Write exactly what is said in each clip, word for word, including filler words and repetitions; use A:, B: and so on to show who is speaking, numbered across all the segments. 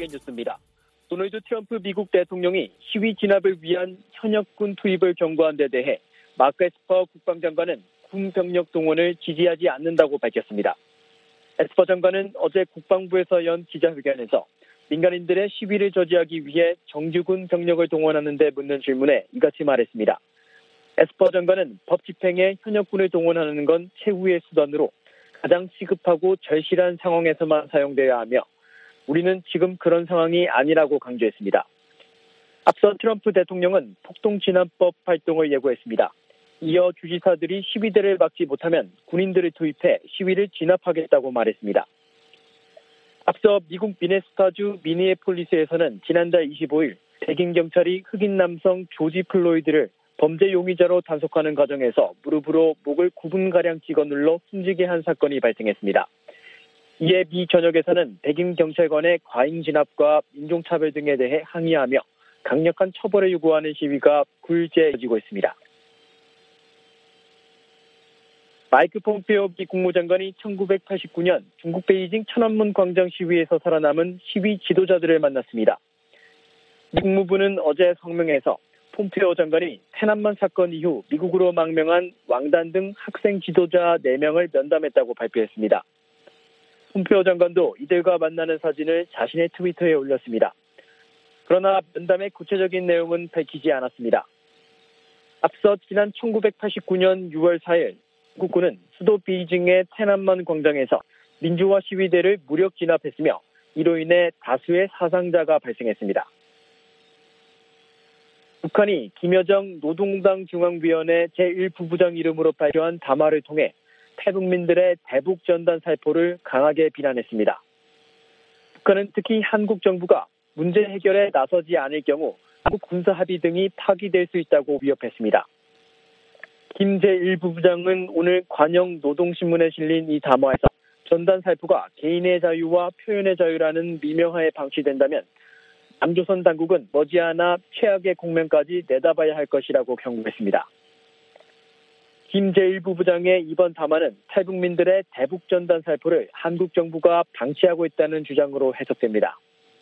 A: 세계 뉴스입니다. 도널드 트럼프 미국 대통령이 시위 진압을 위한 현역군 투입을 경고한 데 대해 마크 에스퍼 국방장관은 군 병력 동원을 지지하지 않는다고 밝혔습니다. 에스퍼 장관은 어제 국방부에서 연 기자회견에서 민간인들의 시위를 저지하기 위해 정규군 병력을 동원하는 데 묻는 질문에 이같이 말했습니다. 에스퍼 장관은 법 집행에 현역군을 동원하는 건 최후의 수단으로 가장 시급하고 절실한 상황에서만 사용되어야 하며 우리는 지금 그런 상황이 아니라고 강조했습니다. 앞서 트럼프 대통령은 폭동진압법 활동을 예고했습니다. 이어 주지사들이 시위대를 막지 못하면 군인들을 투입해 시위를 진압하겠다고 말했습니다. 앞서 미국 미네소타주 미니애폴리스에서는 지난달 이십오일 백인 경찰이 흑인 남성 조지 플로이드를 범죄 용의자로 단속하는 과정에서 무릎으로 목을 구 분가량 찍어 눌러 숨지게 한 사건이 발생했습니다. 이에 미 전역에서는 백인 경찰관의 과잉 진압과 인종차별 등에 대해 항의하며 강력한 처벌을 요구하는 시위가 굴제해지고 있습니다. 마이크 폼페오 미 국무장관이 천구백팔십구년 중국 베이징 천안문 광장 시위에서 살아남은 시위 지도자들을 만났습니다. 미 국무부는 어제 성명에서 폼페오 장관이天安문 사건 이후 미국으로 망명한 왕단 등 학생 지도자 네 명을 면담했다고 발표했습니다. 폼페오 장관도 이들과 만나는 사진을 자신의 트위터에 올렸습니다. 그러나 면담의 구체적인 내용은 밝히지 않았습니다. 앞서 지난 천구백팔십구년 유월 사일 중국군은 수도 베이징의天安문 광장에서 민주화 시위대를 무력 진압했으며 이로 인해 다수의 사상자가 발생했습니다. 북한이 김여정 노동당 중앙위원회 제일 부부장 이름으로 발표한 담화를 통해 탈북민들의 대북 전단 살포를 강하게 비난했습니다. 북한은 특히 한국 정부가 문제 해결에 나서지 않을 경우 한국 군사 합의 등이 파기될 수 있다고 위협했습니다. 김 제일 부부장은 오늘 관영 노동신문에 실린 이 담화에서 전단 살포가 개인의 자유와 표현의 자유라는 미명하에 방치된다면 남조선 당국은 머지않아 최악의 국면까지 내다봐야 할 것이라고 경고했습니다. 김 제일 부부장의 이번 담화는 탈북민들의 대북 전단 살포를 한국 정부가 방치하고 있다는 주장으로 해석됩니다.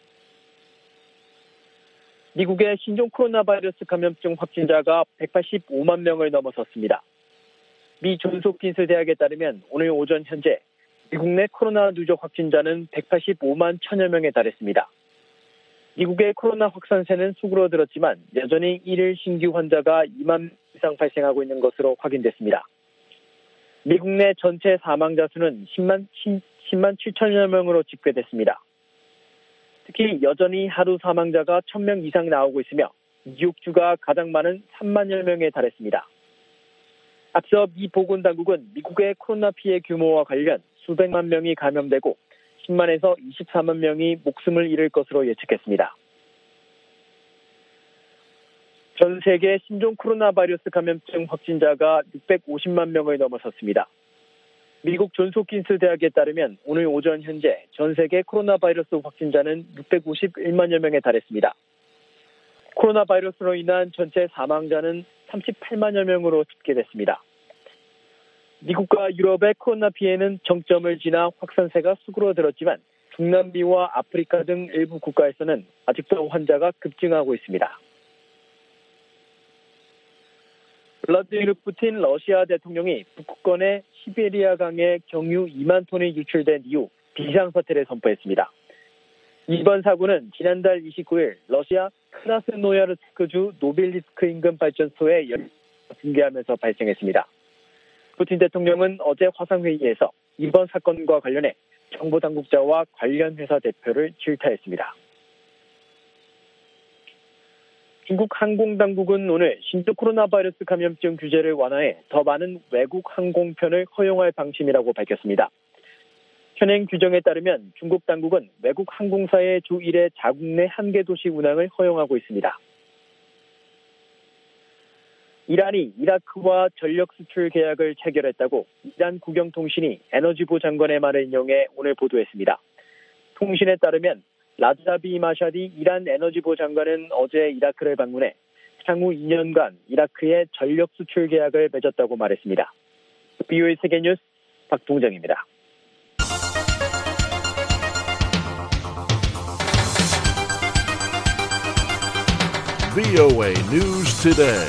A: 미국의 신종 코로나 바이러스 감염증 확진자가 백팔십오만 명을 넘어섰습니다. 미 존스홉킨스 대학에 따르면 오늘 오전 현재 미국 내 코로나 누적 확진자는 백팔십오만 천여 명에 달했습니다. 미국의 코로나 확산세는 수그러들었지만 여전히 일일 신규 환자가 이만 이상 발생하고 있는 것으로 확인됐습니다. 미국 내 전체 사망자 수는 십만 칠천여 명으로 집계됐습니다. 특히 여전히 하루 사망자가 천 명 이상 나오고 있으며 뉴욕주가 가장 많은 삼만여 명에 달했습니다. 앞서 미 보건당국은 미국의 코로나 피해 규모와 관련 수백만 명이 감염되고 십만에서 이십사만 명이 목숨을 잃을 것으로 예측했습니다. 전 세계 신종 코로나 바이러스 감염증 확진자가 육백오십만 명을 넘어섰습니다. 미국 존스홉킨스 대학에 따르면 오늘 오전 현재 전 세계 코로나 바이러스 확진자는 육백오십일만여 명에 달했습니다. 코로나 바이러스로 인한 전체 사망자는 삼십팔만여 명으로 집계됐습니다. 미국과 유럽의 코로나 피해는 정점을 지나 확산세가 수그러들었지만 중남미와 아프리카 등 일부 국가에서는 아직도 환자가 급증하고 있습니다. 블라디미르 푸틴 러시아 대통령이 북극권의 시베리아강에 경유 이만 톤이 유출된 이후 비상사태를 선포했습니다. 이번 사고는 지난달 이십구일 러시아 크라스노야르스크주 노빌리스크 인근 발전소에 열을 붕괴하면서 발생했습니다. 푸틴 대통령은 어제 화상회의에서 이번 사건과 관련해 정보당국자와 관련 회사 대표를 질타했습니다. 중국 항공당국은 오늘 신종 코로나 바이러스 감염증 규제를 완화해 더 많은 외국 항공편을 허용할 방침이라고 밝혔습니다. 현행 규정에 따르면 중국 당국은 외국 항공사의 주 일 회 자국 내 한 개 도시 운항을 허용하고 있습니다. 이란이 이라크와 전력 수출 계약을 체결했다고 이란 국영통신이 에너지부 장관의 말을 인용해 오늘 보도했습니다. 통신에 따르면 라자비 마샤디 이란 에너지부 장관은 어제 이라크를 방문해 향후 이 년간 이라크의 전력 수출 계약을 맺었다고 말했습니다. 비오에이 세계뉴스 박동정입니다.
B: 브이오에이 News Today.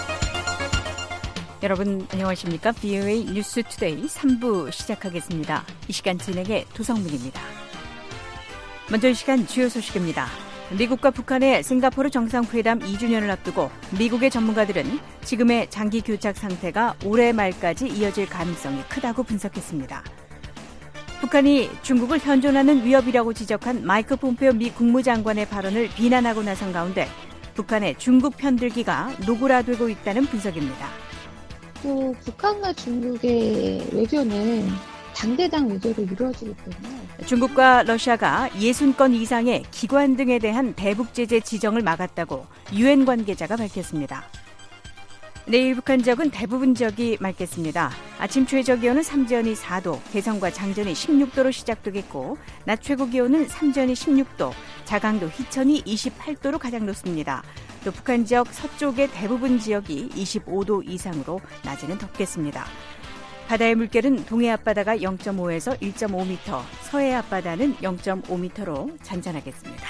C: 여러분 안녕하십니까? 브이오에이 뉴스 투데이 삼 부 시작하겠습니다. 이 시간 진행의 도성민입니다. 먼저 이 시간 주요 소식입니다. 미국과 북한의 싱가포르 정상회담 이 주년을 앞두고 미국의 전문가들은 지금의 장기 교착 상태가 올해 말까지 이어질 가능성이 크다고 분석했습니다. 북한이 중국을 현존하는 위협이라고 지적한 마이크 폼페오 미 국무장관의 발언을 비난하고 나선 가운데 북한의 중국 편들기가 노골화되고 있다는 분석입니다.
D: 또 북한과 중국의 외교는 당대당 외교로 이루어지기 때문에
C: 중국과 러시아가 육십 건 이상의 기관 등에 대한 대북 제재 지정을 막았다고 유엔 관계자가 밝혔습니다. 내일 북한 지역은 대부분 지역이 맑겠습니다. 아침 최저 기온은 삼전이 사 도, 개성과 장전이 십육 도로 시작되겠고 낮 최고 기온은 삼전이 십육 도, 자강도 희천이 이십팔 도로 가장 높습니다. 또 북한 지역 서쪽의 대부분 지역이 이십오 도 이상으로 낮에는 덥겠습니다. 바다의 물결은 동해 앞바다가 영 점 오에서 일 점 오 미터, 서해 앞바다는 영 점 오 미터로 잔잔하겠습니다.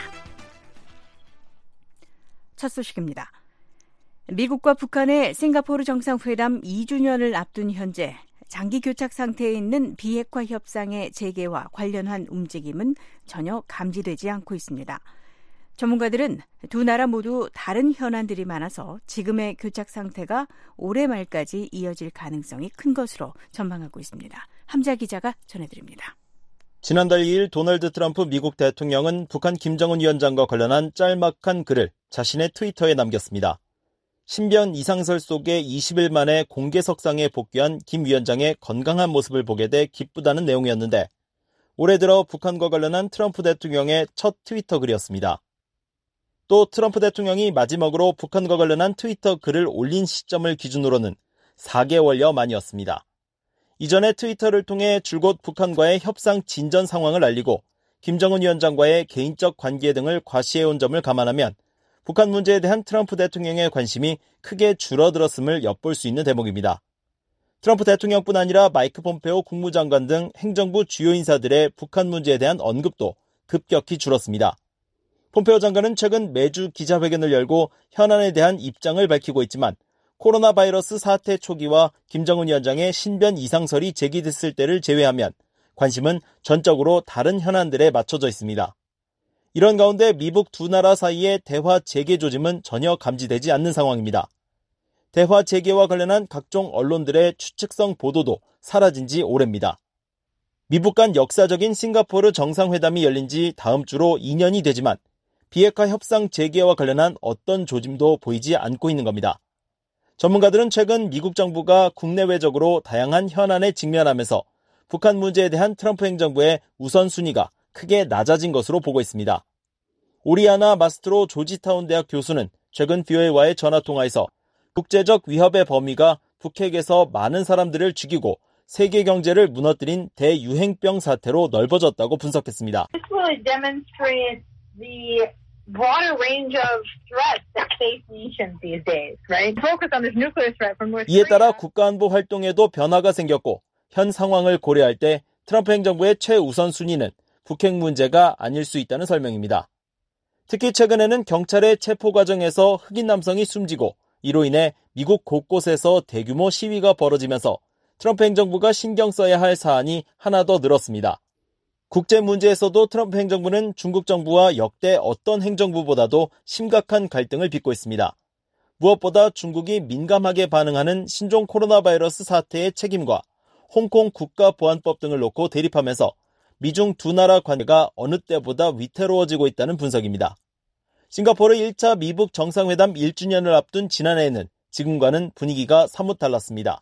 C: 첫 소식입니다. 미국과 북한의 싱가포르 정상회담 이 주년을 앞둔 현재 장기 교착 상태에 있는 비핵화 협상의 재개와 관련한 움직임은 전혀 감지되지 않고 있습니다. 전문가들은 두 나라 모두 다른 현안들이 많아서 지금의 교착 상태가 올해 말까지 이어질 가능성이 큰 것으로 전망하고 있습니다. 함자 기자가 전해드립니다.
E: 지난달 이 일 도널드 트럼프 미국 대통령은 북한 김정은 위원장과 관련한 짤막한 글을 자신의 트위터에 남겼습니다. 신변 이상설 속에 이십 일 만에 공개석상에 복귀한 김 위원장의 건강한 모습을 보게 돼 기쁘다는 내용이었는데 올해 들어 북한과 관련한 트럼프 대통령의 첫 트위터 글이었습니다. 또 트럼프 대통령이 마지막으로 북한과 관련한 트위터 글을 올린 시점을 기준으로는 사 개월여 만이었습니다. 이전에 트위터를 통해 줄곧 북한과의 협상 진전 상황을 알리고 김정은 위원장과의 개인적 관계 등을 과시해온 점을 감안하면 북한 문제에 대한 트럼프 대통령의 관심이 크게 줄어들었음을 엿볼 수 있는 대목입니다. 트럼프 대통령뿐 아니라 마이크 폼페오 국무장관 등 행정부 주요 인사들의 북한 문제에 대한 언급도 급격히 줄었습니다. 폼페오 장관은 최근 매주 기자회견을 열고 현안에 대한 입장을 밝히고 있지만 코로나 바이러스 사태 초기와 김정은 위원장의 신변 이상설이 제기됐을 때를 제외하면 관심은 전적으로 다른 현안들에 맞춰져 있습니다. 이런 가운데 미북 두 나라 사이의 대화 재개 조짐은 전혀 감지되지 않는 상황입니다. 대화 재개와 관련한 각종 언론들의 추측성 보도도 사라진 지 오래입니다. 미북 간 역사적인 싱가포르 정상회담이 열린 지 다음 주로 이 년이 되지만 비핵화 협상 재개와 관련한 어떤 조짐도 보이지 않고 있는 겁니다. 전문가들은 최근 미국 정부가 국내외적으로 다양한 현안에 직면하면서 북한 문제에 대한 트럼프 행정부의 우선순위가 크게 낮아진 것으로 보고 있습니다. 오리아나 마스트로 조지타운 대학 교수는 최근 브이오에이와의 전화통화에서 국제적 위협의 범위가 북핵에서 많은 사람들을 죽이고 세계 경제를 무너뜨린 대유행병 사태로 넓어졌다고 분석했습니다.
F: This will demonstrate the broader range of threats that face nations these days, right? Focus on this nuclear threat from North Korea.
E: 이에 따라 국가안보 활동에도 변화가 생겼고 현 상황을 고려할 때 트럼프 행정부의 최우선 순위는 북핵 문제가 아닐 수 있다는 설명입니다. 특히 최근에는 경찰의 체포 과정에서 흑인 남성이 숨지고 이로 인해 미국 곳곳에서 대규모 시위가 벌어지면서 트럼프 행정부가 신경 써야 할 사안이 하나 더 늘었습니다. 국제 문제에서도 트럼프 행정부는 중국 정부와 역대 어떤 행정부보다도 심각한 갈등을 빚고 있습니다. 무엇보다 중국이 민감하게 반응하는 신종 코로나 바이러스 사태의 책임과 홍콩 국가보안법 등을 놓고 대립하면서 미중 두 나라 관계가 어느 때보다 위태로워지고 있다는 분석입니다. 싱가포르 일 차 미북 정상회담 일 주년을 앞둔 지난해에는 지금과는 분위기가 사뭇 달랐습니다.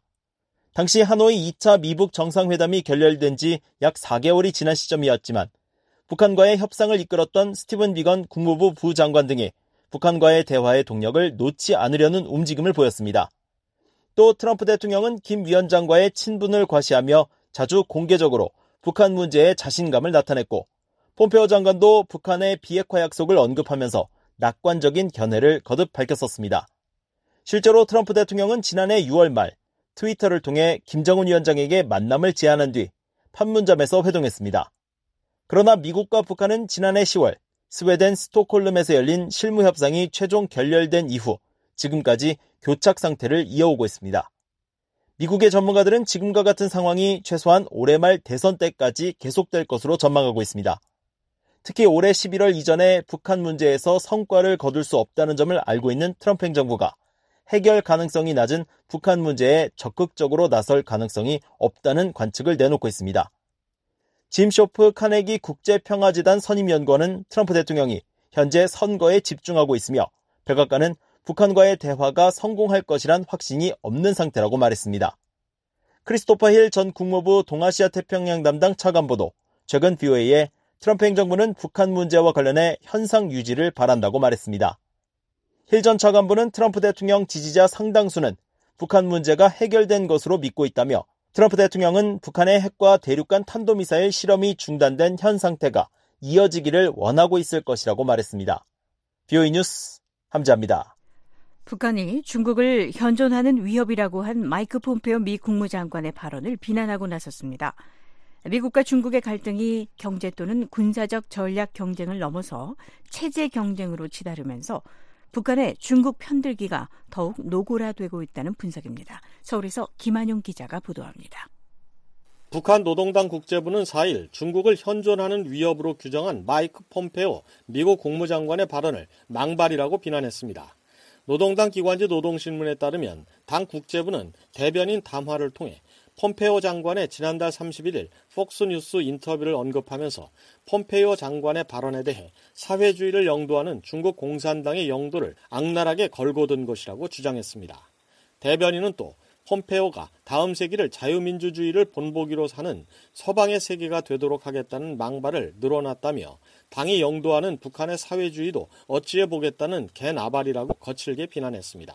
E: 당시 하노이 이 차 미북 정상회담이 결렬된 지 약 사 개월이 지난 시점이었지만 북한과의 협상을 이끌었던 스티븐 비건 국무부 부장관 등이 북한과의 대화의 동력을 놓지 않으려는 움직임을 보였습니다. 또 트럼프 대통령은 김 위원장과의 친분을 과시하며 자주 공개적으로 북한 문제에 자신감을 나타냈고 폼페오 장관도 북한의 비핵화 약속을 언급하면서 낙관적인 견해를 거듭 밝혔었습니다. 실제로 트럼프 대통령은 지난해 유월 말 트위터를 통해 김정은 위원장에게 만남을 제안한 뒤 판문점에서 회동했습니다. 그러나 미국과 북한은 지난해 시월 스웨덴 스톡홀름에서 열린 실무 협상이 최종 결렬된 이후 지금까지 교착 상태를 이어오고 있습니다. 미국의 전문가들은 지금과 같은 상황이 최소한 올해 말 대선 때까지 계속될 것으로 전망하고 있습니다. 특히 올해 십일월 이전에 북한 문제에서 성과를 거둘 수 없다는 점을 알고 있는 트럼프 행정부가 해결 가능성이 낮은 북한 문제에 적극적으로 나설 가능성이 없다는 관측을 내놓고 있습니다. 짐 쇼프 카네기 국제평화재단 선임연구원은 트럼프 대통령이 현재 선거에 집중하고 있으며 백악관은 북한과의 대화가 성공할 것이란 확신이 없는 상태라고 말했습니다. 크리스토퍼 힐 전 국무부 동아시아 태평양 담당 차관보도 최근 브이오에이에 트럼프 행정부는 북한 문제와 관련해 현상 유지를 바란다고 말했습니다. 힐 전 차관보는 트럼프 대통령 지지자 상당수는 북한 문제가 해결된 것으로 믿고 있다며 트럼프 대통령은 북한의 핵과 대륙간 탄도미사일 실험이 중단된 현 상태가 이어지기를 원하고 있을 것이라고 말했습니다. 브이오에이 뉴스 함지아입니다.
C: 북한이 중국을 현존하는 위협이라고 한 마이크 폼페오 미 국무장관의 발언을 비난하고 나섰습니다. 미국과 중국의 갈등이 경제 또는 군사적 전략 경쟁을 넘어서 체제 경쟁으로 치달으면서 북한의 중국 편들기가 더욱 노골화되고 있다는 분석입니다. 서울에서 김한용 기자가 보도합니다.
G: 북한 노동당 국제부는 사일 중국을 현존하는 위협으로 규정한 마이크 폼페오 미국 국무장관의 발언을 망발이라고 비난했습니다. 노동당 기관지 노동신문에 따르면 당 국제부는 대변인 담화를 통해 폼페오 장관의 지난달 삼십일일 폭스뉴스 인터뷰를 언급하면서 폼페오 장관의 발언에 대해 사회주의를 영도하는 중국 공산당의 영도를 악랄하게 걸고든 것이라고 주장했습니다. 대변인은 또 폼페오가 다음 세기를 자유민주주의를 본보기로 사는 서방의 세계가 되도록 하겠다는 망발을 늘어놨다며 당이 영도하는 북한의 사회주의도 어찌해 보겠다는 개나발이라고 거칠게 비난했습니다.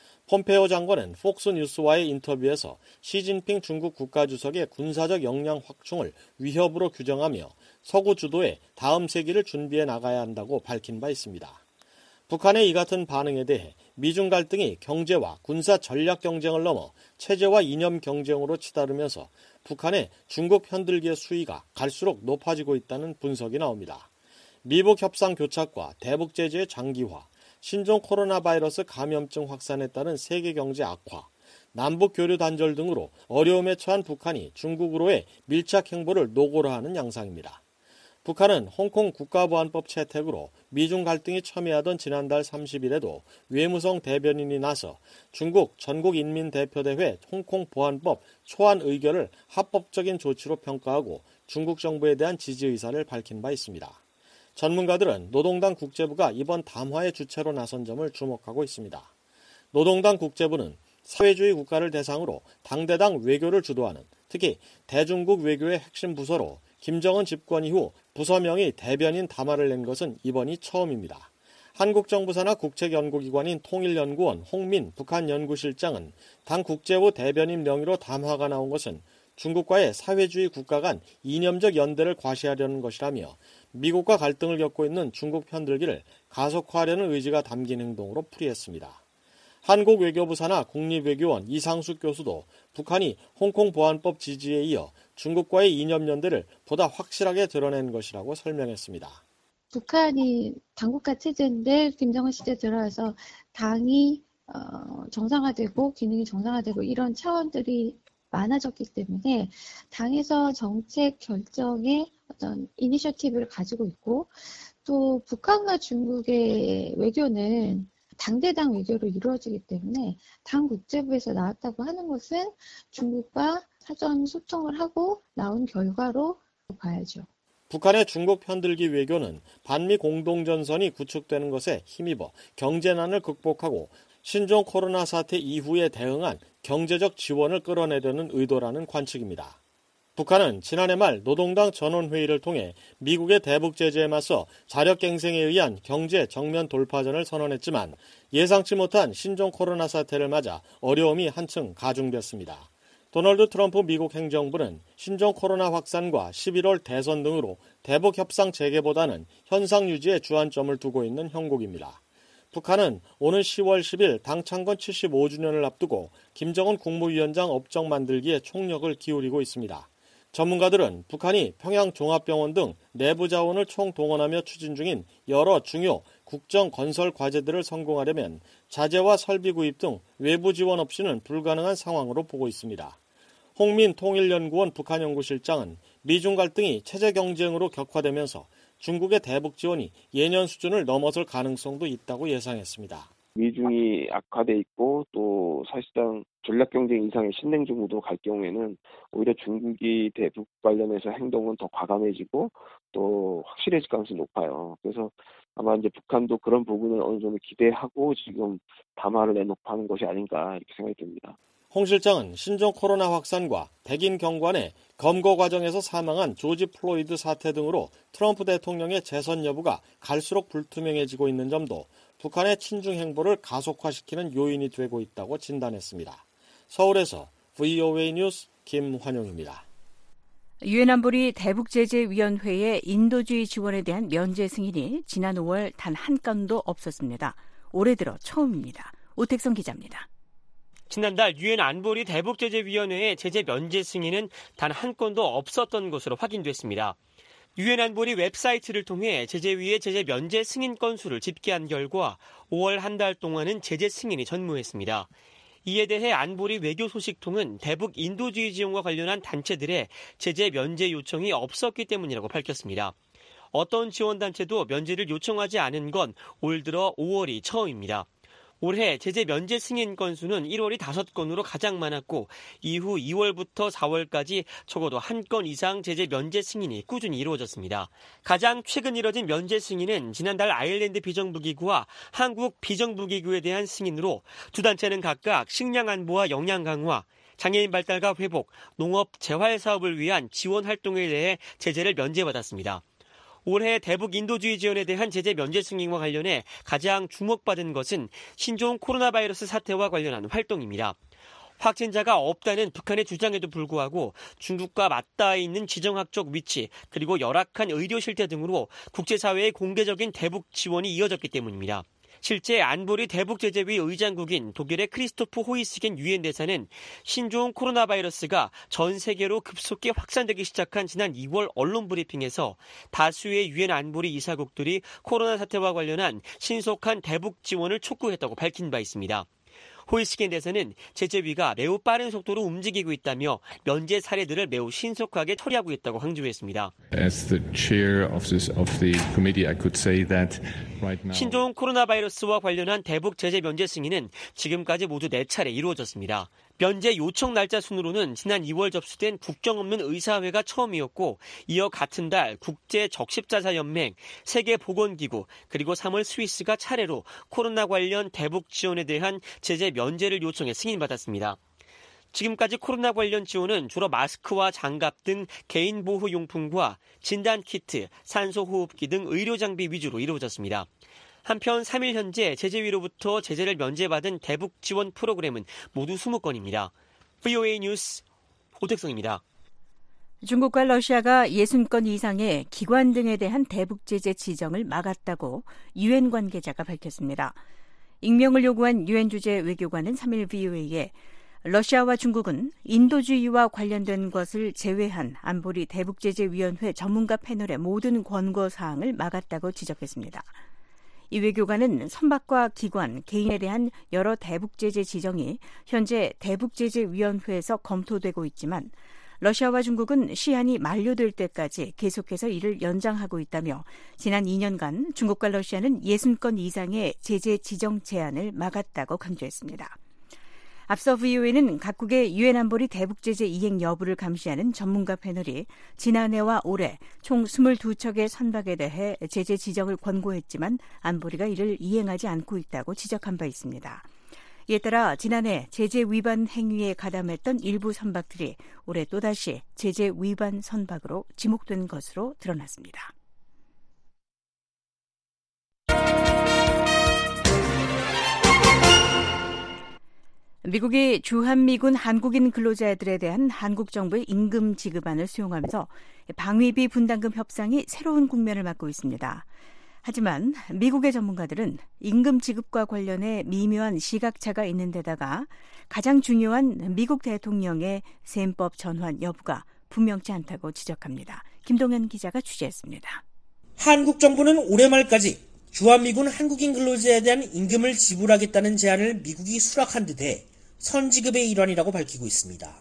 G: 폼페오 장관은 폭스뉴스와의 인터뷰에서 시진핑 중국 국가주석의 군사적 역량 확충을 위협으로 규정하며 서구 주도의 다음 세기를 준비해 나가야 한다고 밝힌 바 있습니다. 북한의 이 같은 반응에 대해 미중 갈등이 경제와 군사 전략 경쟁을 넘어 체제와 이념 경쟁으로 치달으면서 북한의 중국 편들기의 수위가 갈수록 높아지고 있다는 분석이 나옵니다. 미북 협상 교착과 대북 제재의 장기화, 신종 코로나 바이러스 감염증 확산에 따른 세계 경제 악화, 남북 교류 단절 등으로 어려움에 처한 북한이 중국으로의 밀착 행보를 노골화하는 양상입니다. 북한은 홍콩 국가보안법 채택으로 미중 갈등이 첨예하던 지난달 삼십일에도 외무성 대변인이 나서 중국 전국인민대표대회 홍콩 보안법 초안 의결을 합법적인 조치로 평가하고 중국 정부에 대한 지지 의사를 밝힌 바 있습니다. 전문가들은 노동당 국제부가 이번 담화의 주체로 나선 점을 주목하고 있습니다. 노동당 국제부는 사회주의 국가를 대상으로 당대당 외교를 주도하는 특히 대중국 외교의 핵심 부서로 김정은 집권 이후 부서명의 대변인 담화를 낸 것은 이번이 처음입니다. 한국 정부 산하 국책연구기관인 통일연구원 홍민 북한연구실장은 당 국제부 대변인 명의로 담화가 나온 것은 중국과의 사회주의 국가 간 이념적 연대를 과시하려는 것이라며 미국과 갈등을 겪고 있는 중국 편들기를 가속화하려는 의지가 담긴 행동으로 풀이했습니다. 한국 외교부 산하 국립외교원 이상숙 교수도 북한이 홍콩 보안법 지지에 이어 중국과의 이념 연대를 보다 확실하게 드러낸 것이라고 설명했습니다.
D: 북한이 당국가 체제인데 김정은 시대 들어와서 당이 어, 정상화되고 기능이 정상화되고 이런 차원들이 많아졌기 때문에 당에서 정책 결정의 어떤 이니셔티브를 가지고 있고 또 북한과 중국의 외교는 당대당 외교로 이루어지기 때문에 당 국제부에서 나왔다고 하는 것은 중국과 사전 소통을 하고 나온 결과로 봐야죠.
G: 북한의 중국 편들기 외교는 반미 공동전선이 구축되는 것에 힘입어 경제난을 극복하고 신종 코로나 사태 이후에 대응한 경제적 지원을 끌어내려는 의도라는 관측입니다. 북한은 지난해 말 노동당 전원회의를 통해 미국의 대북 제재에 맞서 자력갱생에 의한 경제 정면 돌파전을 선언했지만 예상치 못한 신종 코로나 사태를 맞아 어려움이 한층 가중됐습니다. 도널드 트럼프 미국 행정부는 신종 코로나 확산과 십일월 대선 등으로 대북 협상 재개보다는 현상 유지에 주안점을 두고 있는 형국입니다. 북한은 오는 시월 십일 당 창건 칠십오 주년을 앞두고 김정은 국무위원장 업적 만들기에 총력을 기울이고 있습니다. 전문가들은 북한이 평양종합병원 등 내부 자원을 총동원하며 추진 중인 여러 중요 국정 건설 과제들을 성공하려면 자재와 설비 구입 등 외부 지원 없이는 불가능한 상황으로 보고 있습니다. 홍민 통일연구원 북한연구실장은 미중 갈등이 체제 경쟁으로 격화되면서 중국의 대북 지원이 예년 수준을 넘어설 가능성도 있다고 예상했습니다.
H: 미중이 악화돼 있고 또 사실상 전략 경쟁 이상의 신냉전 구도로 갈 경우에는 오히려 중국이 대북 관련해서 행동은 더 과감해지고 또 확실해질 가능성이 높아요. 그래서 아마 이제 북한도 그런 부분을 어느 정도 기대하고 지금 담화를 내놓고 하는 것이 아닌가 이렇게 생각이 듭니다.
G: 홍 실장은 신종 코로나 확산과 백인 경관의 검거 과정에서 사망한 조지 플로이드 사태 등으로 트럼프 대통령의 재선 여부가 갈수록 불투명해지고 있는 점도 북한의 친중 행보를 가속화시키는 요인이 되고 있다고 진단했습니다. 서울에서 브이오에이 뉴스 김환용입니다.
C: 유엔 안보리 대북제재위원회의 인도주의 지원에 대한 면제 승인이 지난 오월 단 한 건도 없었습니다. 올해 들어 처음입니다. 오택성 기자입니다.
I: 지난달 유엔 안보리 대북제재위원회의 제재 면제 승인은 단 한 건도 없었던 것으로 확인됐습니다. 유엔 안보리 웹사이트를 통해 제재위의 제재 면제 승인 건수를 집계한 결과 오월 한 달 동안은 제재 승인이 전무했습니다. 이에 대해 안보리 외교소식통은 대북 인도주의 지원과 관련한 단체들의 제재 면제 요청이 없었기 때문이라고 밝혔습니다. 어떤 지원단체도 면제를 요청하지 않은 건 올 들어 오월이 처음입니다. 올해 제재 면제 승인 건수는 일월이 다섯 건으로 가장 많았고 이후 이월부터 사월까지 적어도 한 건 이상 제재 면제 승인이 꾸준히 이루어졌습니다. 가장 최근 이뤄진 면제 승인은 지난달 아일랜드 비정부기구와 한국 비정부기구에 대한 승인으로 두 단체는 각각 식량 안보와 역량 강화, 장애인 발달과 회복, 농업 재활 사업을 위한 지원 활동에 대해 제재를 면제받았습니다. 올해 대북 인도주의 지원에 대한 제재 면제 승인과 관련해 가장 주목받은 것은 신종 코로나 바이러스 사태와 관련한 활동입니다. 확진자가 없다는 북한의 주장에도 불구하고 중국과 맞닿아 있는 지정학적 위치 그리고 열악한 의료 실태 등으로 국제사회의 공개적인 대북 지원이 이어졌기 때문입니다. 실제 안보리 대북제재위 의장국인 독일의 크리스토프 호이스겐 유엔 대사는 신종 코로나 바이러스가 전 세계로 급속히 확산되기 시작한 지난 이월 언론 브리핑에서 다수의 유엔 안보리 이사국들이 코로나 사태와 관련한 신속한 대북 지원을 촉구했다고 밝힌 바 있습니다. 호이스겐 대사는 제재위가 매우 빠른 속도로 움직이고 있다며 면제 사례들을 매우 신속하게 처리하고 있다고 강조했습니다.
J: As the chair of this of the committee, I could say that right now.
I: 신종 코로나 바이러스와 관련한 대북 제재 면제 승인은 지금까지 모두 네 차례 이루어졌습니다. 면제 요청 날짜 순으로는 지난 이월 접수된 국경 없는 의사회가 처음이었고 이어 같은 달 국제적십자사연맹, 세계보건기구 그리고 삼월 스위스가 차례로 코로나 관련 대북 지원에 대한 제재 면제를 요청해 승인받았습니다. 지금까지 코로나 관련 지원은 주로 마스크와 장갑 등 개인보호용품과 진단키트, 산소호흡기 등 의료장비 위주로 이루어졌습니다. 한편 삼 일 현재 제재위로부터 제재를 면제받은 대북 지원 프로그램은 모두 이십 건입니다. 브이오에이 뉴스 오택성입니다.
C: 중국과 러시아가 육십 건 이상의 기관 등에 대한 대북 제재 지정을 막았다고 유엔 관계자가 밝혔습니다. 익명을 요구한 유엔 주재 외교관은 삼 일 브이오에이에 러시아와 중국은 인도주의와 관련된 것을 제외한 안보리 대북제재위원회 전문가 패널의 모든 권고 사항을 막았다고 지적했습니다. 이 외교관은 선박과 기관, 개인에 대한 여러 대북제재 지정이 현재 대북제재위원회에서 검토되고 있지만 러시아와 중국은 시한이 만료될 때까지 계속해서 이를 연장하고 있다며 지난 이 년간 중국과 러시아는 육십 건 이상의 제재 지정 제안을 막았다고 강조했습니다. 앞서 브이오에이는 각국의 유엔 안보리 대북제재 이행 여부를 감시하는 전문가 패널이 지난해와 올해 총 이십이 척의 선박에 대해 제재 지정을 권고했지만 안보리가 이를 이행하지 않고 있다고 지적한 바 있습니다. 이에 따라 지난해 제재 위반 행위에 가담했던 일부 선박들이 올해 또다시 제재 위반 선박으로 지목된 것으로 드러났습니다. 미국이 주한미군 한국인 근로자들에 대한 한국 정부의 임금 지급안을 수용하면서 방위비 분담금 협상이 새로운 국면을 맞고 있습니다. 하지만 미국의 전문가들은 임금 지급과 관련해 미묘한 시각차가 있는 데다가 가장 중요한 미국 대통령의 셈법 전환 여부가 분명치 않다고 지적합니다. 김동현 기자가 취재했습니다.
K: 한국 정부는 올해 말까지 주한미군 한국인 근로자에 대한 임금을 지불하겠다는 제안을 미국이 수락한 데 대해 선지급의 일환이라고 밝히고 있습니다.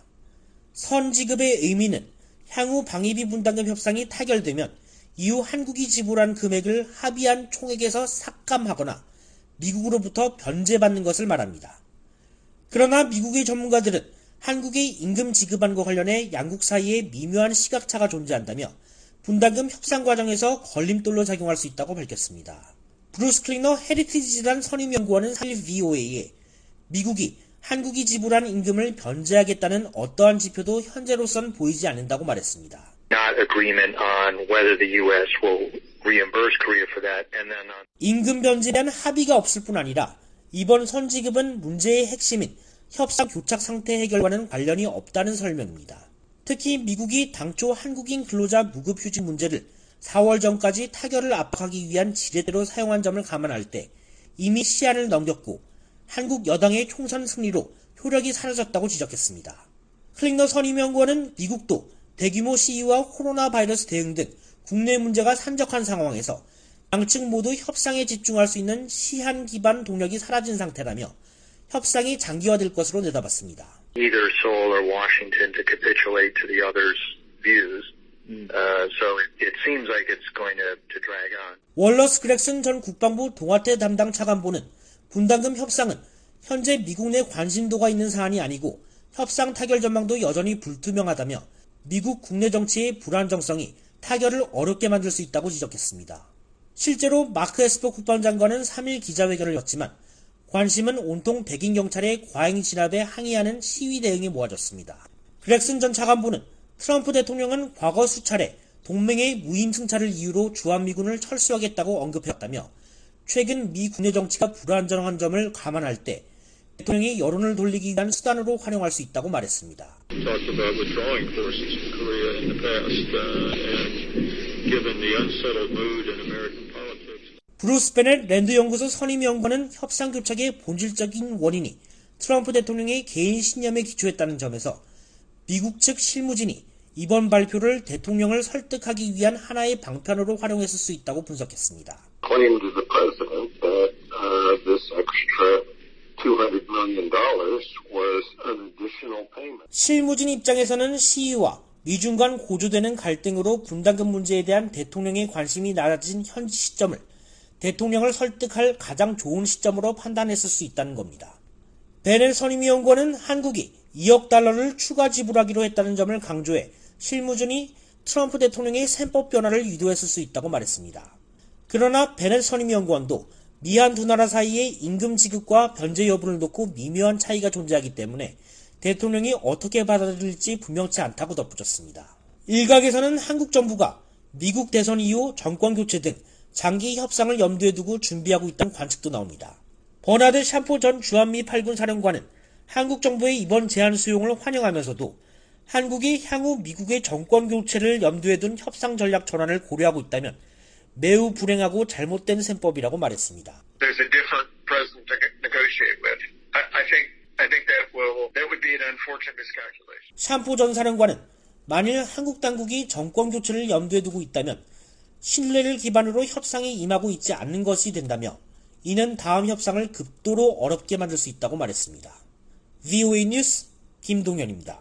K: 선지급의 의미는 향후 방위비 분담금 협상이 타결되면 이후 한국이 지불한 금액을 합의한 총액에서 삭감하거나 미국으로부터 변제받는 것을 말합니다. 그러나 미국의 전문가들은 한국의 임금 지급안과 관련해 양국 사이에 미묘한 시각차가 존재한다며 분담금 협상 과정에서 걸림돌로 작용할 수 있다고 밝혔습니다. 브루스 클리너 헤리티지 재단 선임연구원은 삼 일 브이오에이에 미국이 한국이 지불한 임금을 변제하겠다는 어떠한 지표도 현재로선 보이지 않는다고 말했습니다.
L: Not agreement on whether the U S will reimburse Korea for that, and then on...
K: 임금 변제에 대한 합의가 없을 뿐 아니라 이번 선지급은 문제의 핵심인 협상 교착 상태 해결과는 관련이 없다는 설명입니다. 특히 미국이 당초 한국인 근로자 무급휴직 문제를 사월 전까지 타결을 압박하기 위한 지렛대로 사용한 점을 감안할 때 이미 시한을 넘겼고 한국 여당의 총선 승리로 효력이 사라졌다고 지적했습니다. 클링너 선임연구원은 미국도 대규모 시위와 코로나 바이러스 대응 등 국내 문제가 산적한 상황에서 양측 모두 협상에 집중할 수 있는 시한 기반 동력이 사라진 상태라며 협상이 장기화될 것으로 내다봤습니다.
L: Either Seoul or Washington to capitulate to the other's views. Uh, so it, it seems like it's going to, to drag on.
K: 월러스 그렉슨 전 국방부 동아태 담당 차관보는 분담금 협상은 현재 미국 내 관심도가 있는 사안이 아니고 협상 타결 전망도 여전히 불투명하다며 미국 국내 정치의 불안정성이 타결을 어렵게 만들 수 있다고 지적했습니다. 실제로 마크 에스퍼 국방장관은 삼 일 기자회견을 였지만 관심은 온통 백인 경찰의 과잉 진압에 항의하는 시위 대응에 모아졌습니다. 그렉슨 전 차관보는 트럼프 대통령은 과거 수차례 동맹의 무임 승차를 이유로 주한미군을 철수하겠다고 언급했다며 최근 미 국내 정치가 불안정한 점을 감안할 때 대통령이 여론을 돌리기 위한 수단으로 활용할 수 있다고 말했습니다. 브루스 베넷 랜드 연구소 선임 연구원은 협상 교착의 본질적인 원인이 트럼프 대통령의 개인 신념에 기초했다는 점에서 미국 측 실무진이 이번 발표를 대통령을 설득하기 위한 하나의 방편으로 활용했을 수 있다고 분석했습니다. 실무진 입장에서는 시위와 미중 간 고조되는 갈등으로 분담금 문제에 대한 대통령의 관심이 낮아진 현 시점을 대통령을 설득할 가장 좋은 시점으로 판단했을 수 있다는 겁니다. 베넬 선임위원관은 한국이 이억 달러를 추가 지불하기로 했다는 점을 강조해 실무진이 트럼프 대통령의 셈법 변화를 유도했을 수 있다고 말했습니다. 그러나 베넬 선임위원관도 미한 두 나라 사이의 임금 지급과 변제 여부를 놓고 미묘한 차이가 존재하기 때문에 대통령이 어떻게 받아들일지 분명치 않다고 덧붙였습니다. 일각에서는 한국 정부가 미국 대선 이후 정권 교체 등 장기 협상을 염두에 두고 준비하고 있다는 관측도 나옵니다. 버나드 샴포 전 주한미 팔 군 사령관은 한국 정부의 이번 제안 수용을 환영하면서도 한국이 향후 미국의 정권 교체를 염두에 둔 협상 전략 전환을 고려하고 있다면 매우 불행하고 잘못된 셈법이라고 말했습니다.
L: There's a different president to negotiate with. I, I think I think that will that would be an unfortunate miscalculation.
K: 샴포 전 사령관은 만일 한국 당국이 정권 교체를 염두에 두고 있다면 신뢰를 기반으로 협상에 임하고 있지 않는 것이 된다며 이는 다음 협상을 극도로 어렵게 만들 수 있다고 말했습니다. 브이오에이 뉴스 김동현입니다.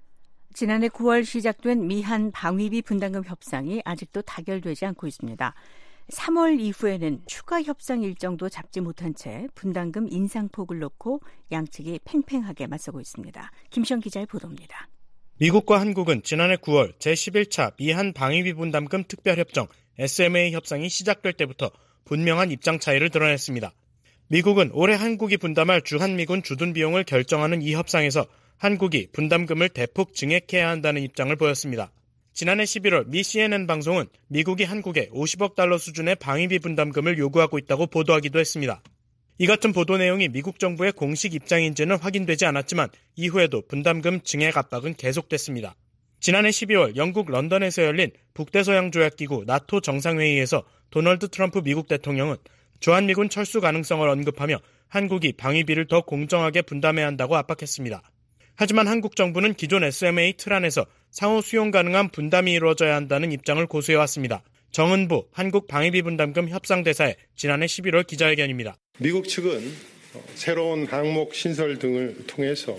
C: 지난해 구월 시작된 미한 방위비 분담금 협상이 아직도 타결되지 않고 있습니다. 삼월 이후에는 추가 협상 일정도 잡지 못한 채 분담금 인상폭을 놓고 양측이 팽팽하게 맞서고 있습니다. 김시영 기자의 보도입니다.
M: 미국과 한국은 지난해 구월 제십일 차 미한 방위비 분담금 특별협정 에스엠에이 협상이 시작될 때부터 분명한 입장 차이를 드러냈습니다. 미국은 올해 한국이 분담할 주한미군 주둔 비용을 결정하는 이 협상에서 한국이 분담금을 대폭 증액해야 한다는 입장을 보였습니다. 지난해 십일월 미 씨엔엔 방송은 미국이 한국에 오십억 달러 수준의 방위비 분담금을 요구하고 있다고 보도하기도 했습니다. 이 같은 보도 내용이 미국 정부의 공식 입장인지는 확인되지 않았지만 이후에도 분담금 증액 압박은 계속됐습니다. 지난해 십이월 영국 런던에서 열린 북대서양조약기구 나토 정상회의에서 도널드 트럼프 미국 대통령은 주한미군 철수 가능성을 언급하며 한국이 방위비를 더 공정하게 분담해야 한다고 압박했습니다. 하지만 한국 정부는 기존 에스엠에이 틀 안에서 상호 수용 가능한 분담이 이루어져야 한다는 입장을 고수해왔습니다. 정은부 한국방위비분담금 협상대사의 지난해 십일월 기자회견입니다.
N: 미국 측은 새로운 항목 신설 등을 통해서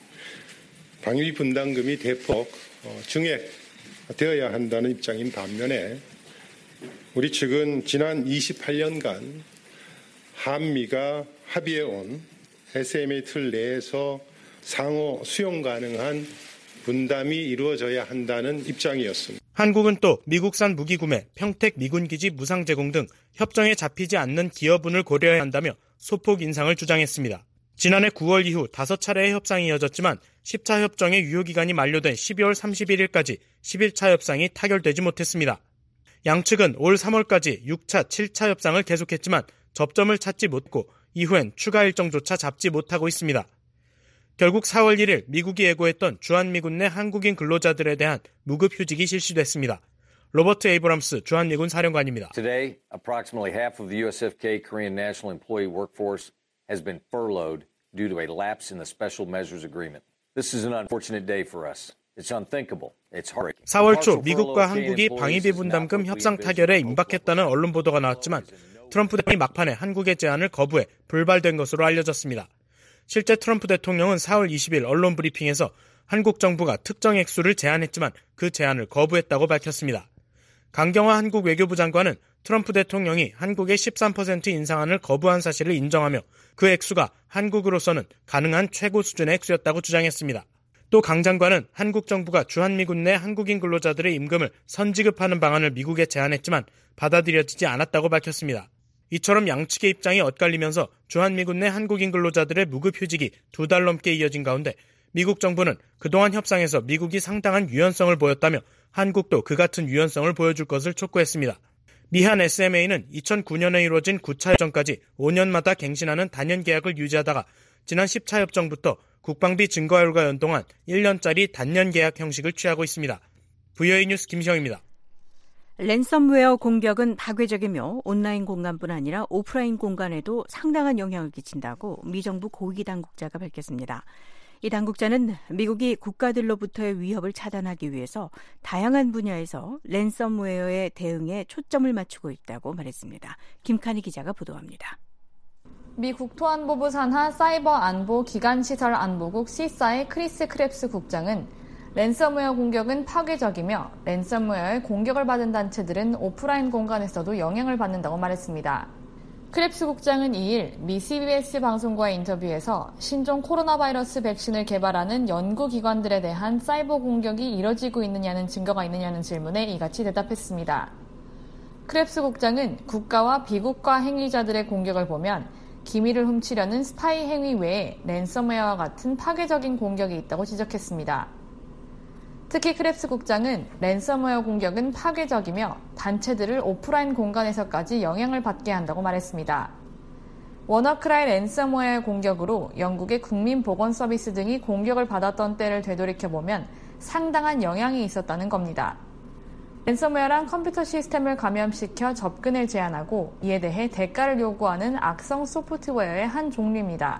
N: 방위비 분담금이 대폭 증액되어야 한다는 입장인 반면에 우리 측은 지난 이십팔 년간 한미가 합의해온 에스엠에이 틀 내에서 상호 수용 가능한 분담이 이루어져야 한다는 입장이었습니다.
M: 한국은 또 미국산 무기 구매, 평택 미군기지 무상 제공 등 협정에 잡히지 않는 기여분을 고려해야 한다며 소폭 인상을 주장했습니다. 지난해 구월 이후 다섯 차례의 협상이 이어졌지만 십 차 협정의 유효기간이 만료된 십이월 삼십일일까지 십일 차 협상이 타결되지 못했습니다. 양측은 올 삼월까지 육 차, 칠 차 협상을 계속했지만 접점을 찾지 못했고 이후엔 추가 일정조차 잡지 못하고 있습니다. 결국 사월 일일 미국이 예고했던 주한미군 내 한국인 근로자들에 대한 무급 휴직이 실시됐습니다. 로버트 에이브람스 주한미군 사령관입니다.
O: Today, approximately half of the 유에스에프케이 Korean National Employee Workforce has been furloughed due to a lapse in the Special Measures Agreement. This is an unfortunate day for us. It's unthinkable. It's heartbreaking.
M: 사월 초 미국과 한국이 방위비 분담금 협상 타결에 임박했다는 언론 보도가 나왔지만 트럼프 대통령이 막판에 한국의 제안을 거부해 불발된 것으로 알려졌습니다. 실제 트럼프 대통령은 사월 이십일 언론 브리핑에서 한국 정부가 특정 액수를 제안했지만 그 제안을 거부했다고 밝혔습니다. 강경화 한국 외교부 장관은 트럼프 대통령이 한국의 십삼 퍼센트 인상안을 거부한 사실을 인정하며 그 액수가 한국으로서는 가능한 최고 수준의 액수였다고 주장했습니다. 또 강 장관은 한국 정부가 주한미군 내 한국인 근로자들의 임금을 선지급하는 방안을 미국에 제안했지만 받아들여지지 않았다고 밝혔습니다. 이처럼 양측의 입장이 엇갈리면서 주한미군 내 한국인 근로자들의 무급휴직이 두 달 넘게 이어진 가운데 미국 정부는 그동안 협상에서 미국이 상당한 유연성을 보였다며 한국도 그 같은 유연성을 보여줄 것을 촉구했습니다. 미한 에스엠에이는 이천구 년에 이루어진 구 차 협정까지 오 년마다 갱신하는 단연 계약을 유지하다가 지난 십 차 협정부터 국방비 증가율과 연동한 일 년짜리 단년 계약 형식을 취하고 있습니다. 브이오에이 뉴스 김시영입니다.
C: 랜섬웨어 공격은 파괴적이며 온라인 공간뿐 아니라 오프라인 공간에도 상당한 영향을 끼친다고 미 정부 고위 당국자가 밝혔습니다. 이 당국자는 미국이 국가들로부터의 위협을 차단하기 위해서 다양한 분야에서 랜섬웨어의 대응에 초점을 맞추고 있다고 말했습니다. 김칸희 기자가 보도합니다.
P: 미 국토안보부 산하 사이버 안보 기간시설 안보국 시사의 크리스 크랩스 국장은 랜섬웨어 공격은 파괴적이며 랜섬웨어의 공격을 받은 단체들은 오프라인 공간에서도 영향을 받는다고 말했습니다. 크랩스 국장은 이일 미 씨비에스 방송과의 인터뷰에서 신종 코로나 바이러스 백신을 개발하는 연구기관들에 대한 사이버 공격이 이뤄지고 있느냐는 증거가 있느냐는 질문에 이같이 대답했습니다. 크랩스 국장은 국가와 비국가 행위자들의 공격을 보면 기밀을 훔치려는 스파이 행위 외에 랜섬웨어와 같은 파괴적인 공격이 있다고 지적했습니다. 특히 크랩스 국장은 랜섬웨어 공격은 파괴적이며 단체들을 오프라인 공간에서까지 영향을 받게 한다고 말했습니다. 워너크라이 랜섬웨어의 공격으로 영국의 국민보건서비스 등이 공격을 받았던 때를 되돌이켜보면 상당한 영향이 있었다는 겁니다. 랜섬웨어란 컴퓨터 시스템을 감염시켜 접근을 제한하고 이에 대해 대가를 요구하는 악성 소프트웨어의 한 종류입니다.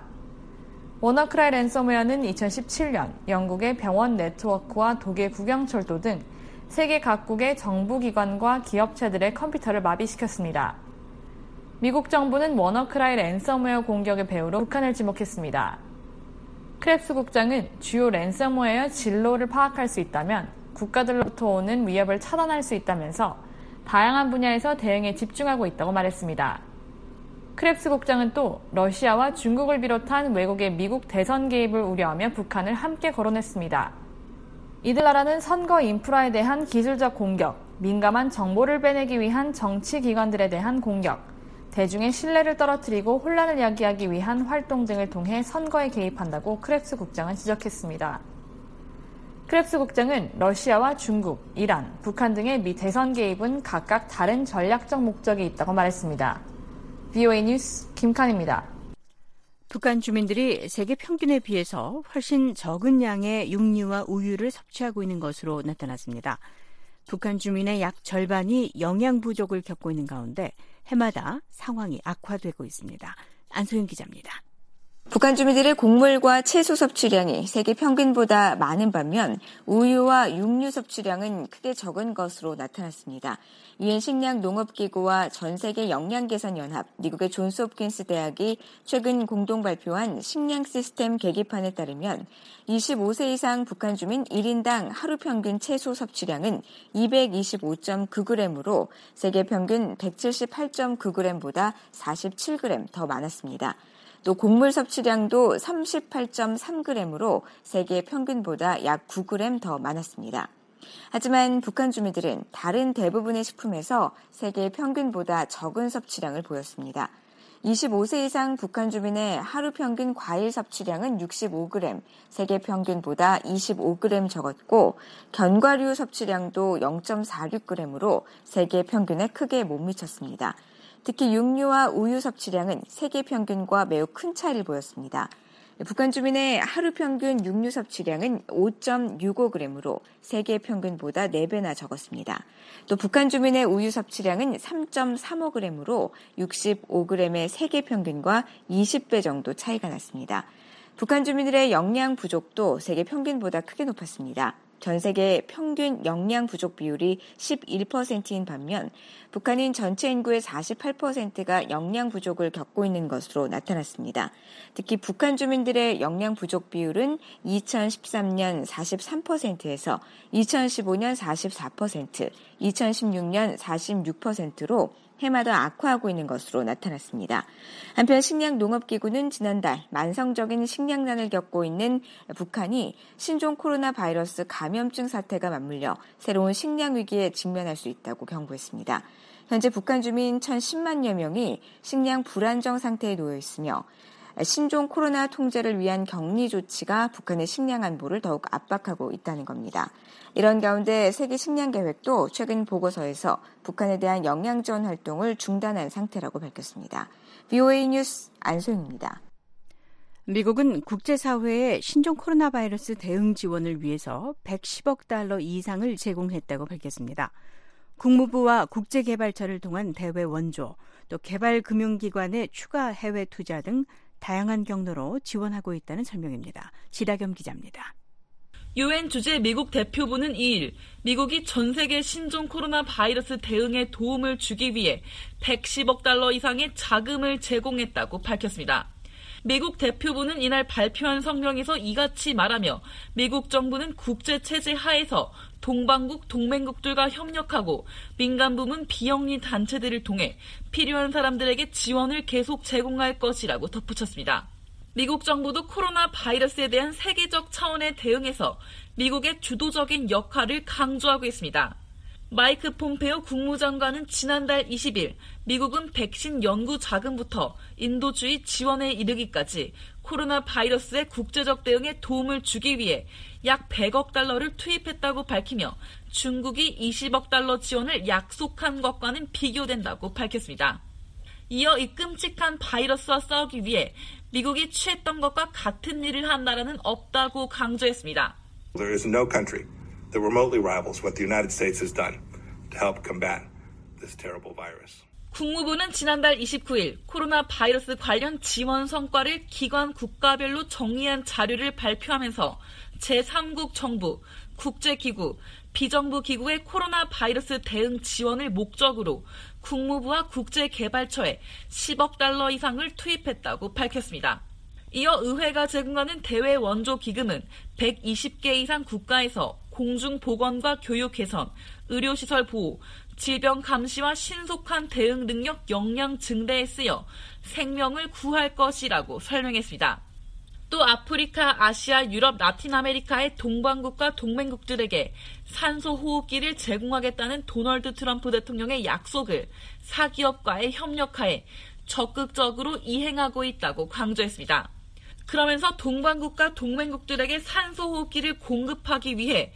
P: 워너크라이 랜섬웨어는 이천십칠 년 영국의 병원 네트워크와 독일 국영철도 등 세계 각국의 정부기관과 기업체들의 컴퓨터를 마비시켰습니다. 미국 정부는 워너크라이 랜섬웨어 공격의 배후로 북한을 지목했습니다. 크랩스 국장은 주요 랜섬웨어 진로를 파악할 수 있다면 국가들로부터 오는 위협을 차단할 수 있다면서 다양한 분야에서 대응에 집중하고 있다고 말했습니다. 크랩스 국장은 또 러시아와 중국을 비롯한 외국의 미국 대선 개입을 우려하며 북한을 함께 거론했습니다. 이들 나라는 선거 인프라에 대한 기술적 공격, 민감한 정보를 빼내기 위한 정치 기관들에 대한 공격, 대중의 신뢰를 떨어뜨리고 혼란을 야기하기 위한 활동 등을 통해 선거에 개입한다고 크랩스 국장은 지적했습니다. 크랩스 국장은 러시아와 중국, 이란, 북한 등의 미 대선 개입은 각각 다른 전략적 목적이 있다고 말했습니다. 브이오에이 뉴스 김칸입니다.
C: 북한 주민들이 세계 평균에 비해서 훨씬 적은 양의 육류와 우유를 섭취하고 있는 것으로 나타났습니다. 북한 주민의 약 절반이 영양 부족을 겪고 있는 가운데 해마다 상황이 악화되고 있습니다. 안소영 기자입니다.
Q: 북한 주민들의 곡물과 채소 섭취량이 세계 평균보다 많은 반면 우유와 육류 섭취량은 크게 적은 것으로 나타났습니다. 유엔 식량농업기구와 전세계 영양개선연합, 미국의 존스홉킨스 대학이 최근 공동 발표한 식량 시스템 계기판에 따르면 이십오 세 이상 북한 주민 일 인당 하루 평균 채소 섭취량은 이백이십오 점 구 그램으로 세계 평균 백칠십팔 점 구 그램보다 사십칠 그램 더 많았습니다. 또 곡물 섭취량도 삼십팔 점 삼 그램으로 세계 평균보다 약 구 그램 더 많았습니다. 하지만 북한 주민들은 다른 대부분의 식품에서 세계 평균보다 적은 섭취량을 보였습니다. 이십오 세 이상 북한 주민의 하루 평균 과일 섭취량은 육십오 그램, 세계 평균보다 이십오 그램 적었고 견과류 섭취량도 영 점 사육 그램으로 세계 평균에 크게 못 미쳤습니다. 특히 육류와 우유 섭취량은 세계 평균과 매우 큰 차이를 보였습니다. 북한 주민의 하루 평균 육류 섭취량은 오 점 육오 그램으로 세계 평균보다 네 배나 적었습니다. 또 북한 주민의 우유 섭취량은 삼 점 삼오 그램으로 육십오 그램의 세계 평균과 이십 배 정도 차이가 났습니다. 북한 주민들의 영양 부족도 세계 평균보다 크게 높았습니다. 전 세계 평균 영양 부족 비율이 십일 퍼센트인 반면 북한인 전체 인구의 사십팔 퍼센트가 영양 부족을 겪고 있는 것으로 나타났습니다. 특히 북한 주민들의 영양 부족 비율은 이천십삼 년 사십삼 퍼센트에서 이천십오 년 사십사 퍼센트, 이천십육 년 사십육 퍼센트로 해마다 악화하고 있는 것으로 나타났습니다. 한편 식량농업기구는 지난달 만성적인 식량난을 겪고 있는 북한이 신종 코로나 바이러스 감염증 사태가 맞물려 새로운 식량 위기에 직면할 수 있다고 경고했습니다. 현재 북한 주민 천십만여 명이 식량 불안정 상태에 놓여 있으며 신종 코로나 통제를 위한 격리 조치가 북한의 식량 안보를 더욱 압박하고 있다는 겁니다. 이런 가운데 세계 식량 계획도 최근 보고서에서 북한에 대한 영양 지원 활동을 중단한 상태라고 밝혔습니다. 브이오에이 뉴스 안소영입니다.
C: 미국은 국제사회에 신종 코로나 바이러스 대응 지원을 위해서 백십억 달러 이상을 제공했다고 밝혔습니다. 국무부와 국제개발처를 통한 대외 원조, 또 개발금융기관의 추가 해외 투자 등 다양한 경로로 지원하고 있다는 설명입니다. 지다겸 기자입니다.
R: 유엔 주재 미국 대표부는 이일 미국이 전 세계 신종 코로나 바이러스 대응에 도움을 주기 위해 백십억 달러 이상의 자금을 제공했다고 밝혔습니다. 미국 대표부는 이날 발표한 성명에서 이같이 말하며 미국 정부는 국제체제 하에서 동방국 동맹국들과 협력하고 민간 부문 비영리 단체들을 통해 필요한 사람들에게 지원을 계속 제공할 것이라고 덧붙였습니다. 미국 정부도 코로나 바이러스에 대한 세계적 차원의 대응에서 미국의 주도적인 역할을 강조하고 있습니다. 마이크 폼페오 국무장관은 지난달 이십일 미국은 백신 연구 자금부터 인도주의 지원에 이르기까지 코로나 바이러스의 국제적 대응에 도움을 주기 위해 약 백억 달러를 투입했다고 밝히며 중국이 이십억 달러 지원을 약속한 것과는 비교된다고 밝혔습니다. 이어 이 끔찍한 바이러스와 싸우기 위해 미국이 취했던 것과 같은 일을 한 나라는 없다고 강조했습니다.
S: There is no country that remotely rivals what the United States has done to help combat this terrible virus.
R: 국무부는 지난달 이십구일 코로나 바이러스 관련 지원 성과를 기관 국가별로 정리한 자료를 발표하면서 제삼국 정부, 국제기구, 비정부 기구의 코로나 바이러스 대응 지원을 목적으로 국무부와 국제개발처에 십억 달러 이상을 투입했다고 밝혔습니다. 이어 의회가 제공하는 대외 원조 기금은 백이십 개 이상 국가에서 공중보건과 교육 개선, 의료시설 보호, 질병 감시와 신속한 대응 능력 역량 증대에 쓰여 생명을 구할 것이라고 설명했습니다. 또 아프리카, 아시아, 유럽, 라틴 아메리카의 동방국과 동맹국들에게 산소호흡기를 제공하겠다는 도널드 트럼프 대통령의 약속을 사기업과의 협력하에 적극적으로 이행하고 있다고 강조했습니다. 그러면서 동방국과 동맹국들에게 산소호흡기를 공급하기 위해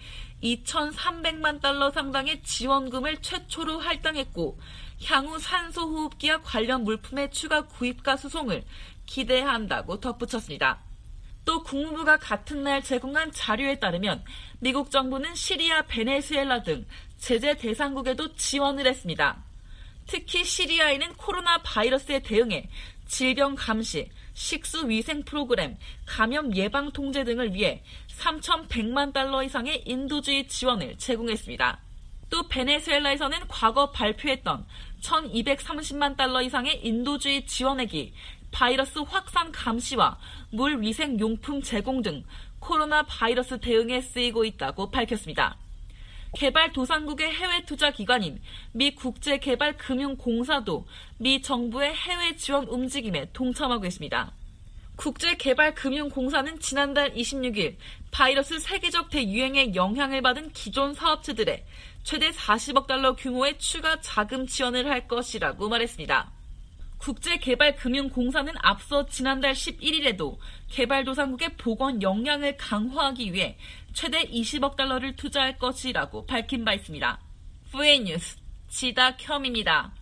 R: 이천삼백만 달러 상당의 지원금을 최초로 할당했고 향후 산소호흡기와 관련 물품의 추가 구입과 수송을 기대한다고 덧붙였습니다. 또 국무부가 같은 날 제공한 자료에 따르면 미국 정부는 시리아, 베네수엘라 등 제재 대상국에도 지원을 했습니다. 특히 시리아에는 코로나 바이러스에 대응해 질병 감시, 식수 위생 프로그램, 감염 예방 통제 등을 위해 삼천백만 달러 이상의 인도주의 지원을 제공했습니다. 또 베네수엘라에서는 과거 발표했던 천이백삼십만 달러 이상의 인도주의 지원액이 바이러스 확산 감시와 물 위생 용품 제공 등 코로나 바이러스 대응에 쓰이고 있다고 밝혔습니다. 개발도상국의 해외 투자 기관인 미 국제개발금융공사도 미 정부의 해외 지원 움직임에 동참하고 있습니다. 국제개발금융공사는 지난달 이십육 일 바이러스 세계적 대유행에 영향을 받은 기존 사업체들에 최대 사십억 달러 규모의 추가 자금 지원을 할 것이라고 말했습니다. 국제개발금융공사는 앞서 지난달 십일 일에도 개발도상국의 보건 역량을 강화하기 위해 최대 이십억 달러를 투자할 것이라고 밝힌 바 있습니다. 푸에이 뉴스 지다켬입니다.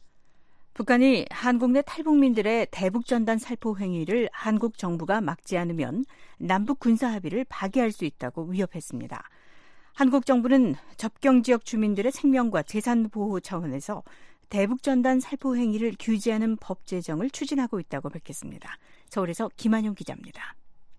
C: 북한이 한국 내 탈북민들의 대북전단 살포 행위를 한국 정부가 막지 않으면 남북 군사 합의를 파기할 수 있다고 위협했습니다. 한국 정부는 접경지역 주민들의 생명과 재산 보호 차원에서 대북전단 살포 행위를 규제하는 법 제정을 추진하고 있다고 밝혔습니다. 서울에서 김한용 기자입니다.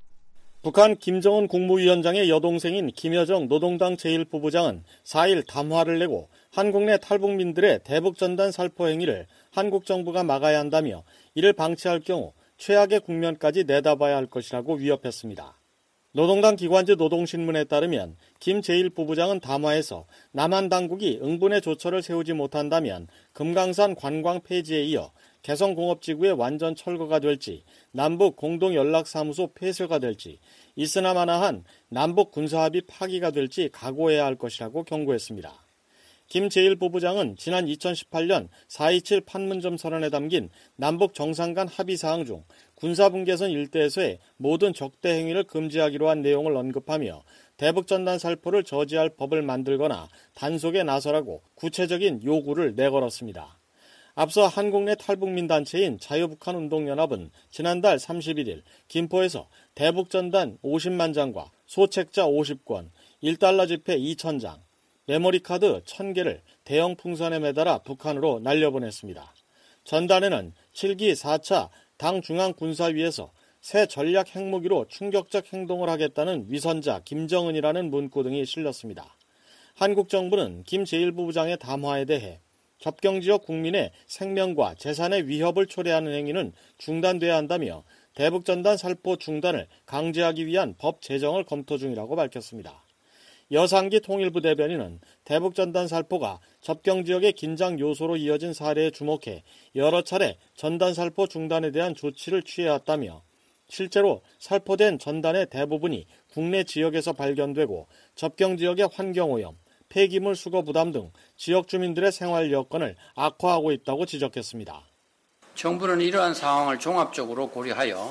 G: 북한 김정은 국무위원장의 여동생인 김여정 노동당 제일 부부장은 사 일 담화를 내고 한국 내 탈북민들의 대북전단 살포 행위를 한국 정부가 막아야 한다며 이를 방치할 경우 최악의 국면까지 내다봐야 할 것이라고 위협했습니다. 노동당 기관지 노동신문에 따르면 김 제일 부부장은 담화에서 남한 당국이 응분의 조처를 세우지 못한다면 금강산 관광 폐지에 이어 개성공업지구의 완전 철거가 될지 남북 공동연락사무소 폐쇄가 될지 있으나마나한 남북 군사합의 파기가 될지 각오해야 할 것이라고 경고했습니다. 김 제일 부부장은 지난 이천십팔 년 사 이칠 판문점 선언에 담긴 남북 정상 간 합의사항 중 군사분계선 일대에서의 모든 적대 행위를 금지하기로 한 내용을 언급하며 대북전단 살포를 저지할 법을 만들거나 단속에 나서라고 구체적인 요구를 내걸었습니다. 앞서 한국 내 탈북민 단체인 자유북한운동연합은 지난달 삼십일 일 김포에서 대북전단 오십만 장과 소책자 오십 권, 일 달러 지폐 이천 장, 메모리카드 천 개를 대형 풍선에 매달아 북한으로 날려보냈습니다. 전단에는 칠 기 사 차 당 중앙군사위에서 새 전략 핵무기로 충격적 행동을 하겠다는 위선자 김정은이라는 문구 등이 실렸습니다. 한국 정부는 김 제일 부부장의 담화에 대해 접경지역 국민의 생명과 재산의 위협을 초래하는 행위는 중단돼야 한다며 대북전단 살포 중단을 강제하기 위한 법 제정을 검토 중이라고 밝혔습니다. 여상기 통일부 대변인은 대북전단 살포가 접경지역의 긴장 요소로 이어진 사례에 주목해 여러 차례 전단 살포 중단에 대한 조치를 취해왔다며 실제로 살포된 전단의 대부분이 국내 지역에서 발견되고 접경지역의 환경오염, 폐기물 수거 부담 등 지역 주민들의 생활 여건을 악화하고 있다고 지적했습니다.
T: 정부는 이러한 상황을 종합적으로 고려하여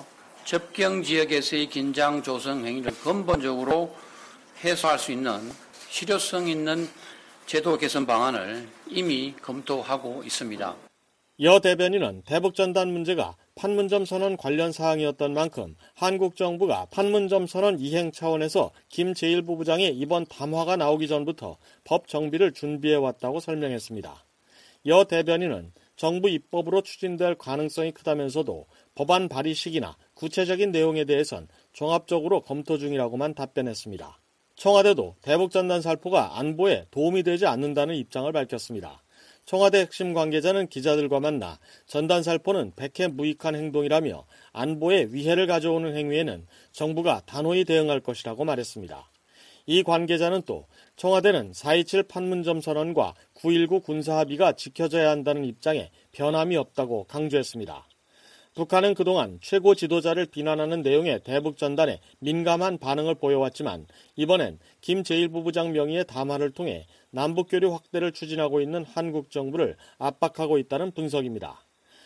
T: 접경지역에서의 긴장 조성 행위를 근본적으로 해소할 수 있는 실효성 있는 제도 개선 방안을 이미 검토하고 있습니다.
G: 여 대변인은 대북전단 문제가 판문점 선언 관련 사항이었던 만큼 한국 정부가 판문점 선언 이행 차원에서 김 제일 부부장의 이번 담화가 나오기 전부터 법 정비를 준비해왔다고 설명했습니다. 여 대변인은 정부 입법으로 추진될 가능성이 크다면서도 법안 발의 시기나 구체적인 내용에 대해선 종합적으로 검토 중이라고만 답변했습니다. 청와대도 대북전단 살포가 안보에 도움이 되지 않는다는 입장을 밝혔습니다. 청와대 핵심 관계자는 기자들과 만나 전단 살포는 백해 무익한 행동이라며 안보에 위해를 가져오는 행위에는 정부가 단호히 대응할 것이라고 말했습니다. 이 관계자는 또 청와대는 사 이칠 판문점 선언과 구 일구 군사합의가 지켜져야 한다는 입장에 변함이 없다고 강조했습니다. 북한은 그동안 최고 지도자를 비난하는 내용의 대북전단에 민감한 반응을 보여왔지만 이번엔 김 제일 부부장 명의의 담화를 통해 남북교류 확대를 추진하고 있는 한국 정부를 압박하고 있다는 분석입니다.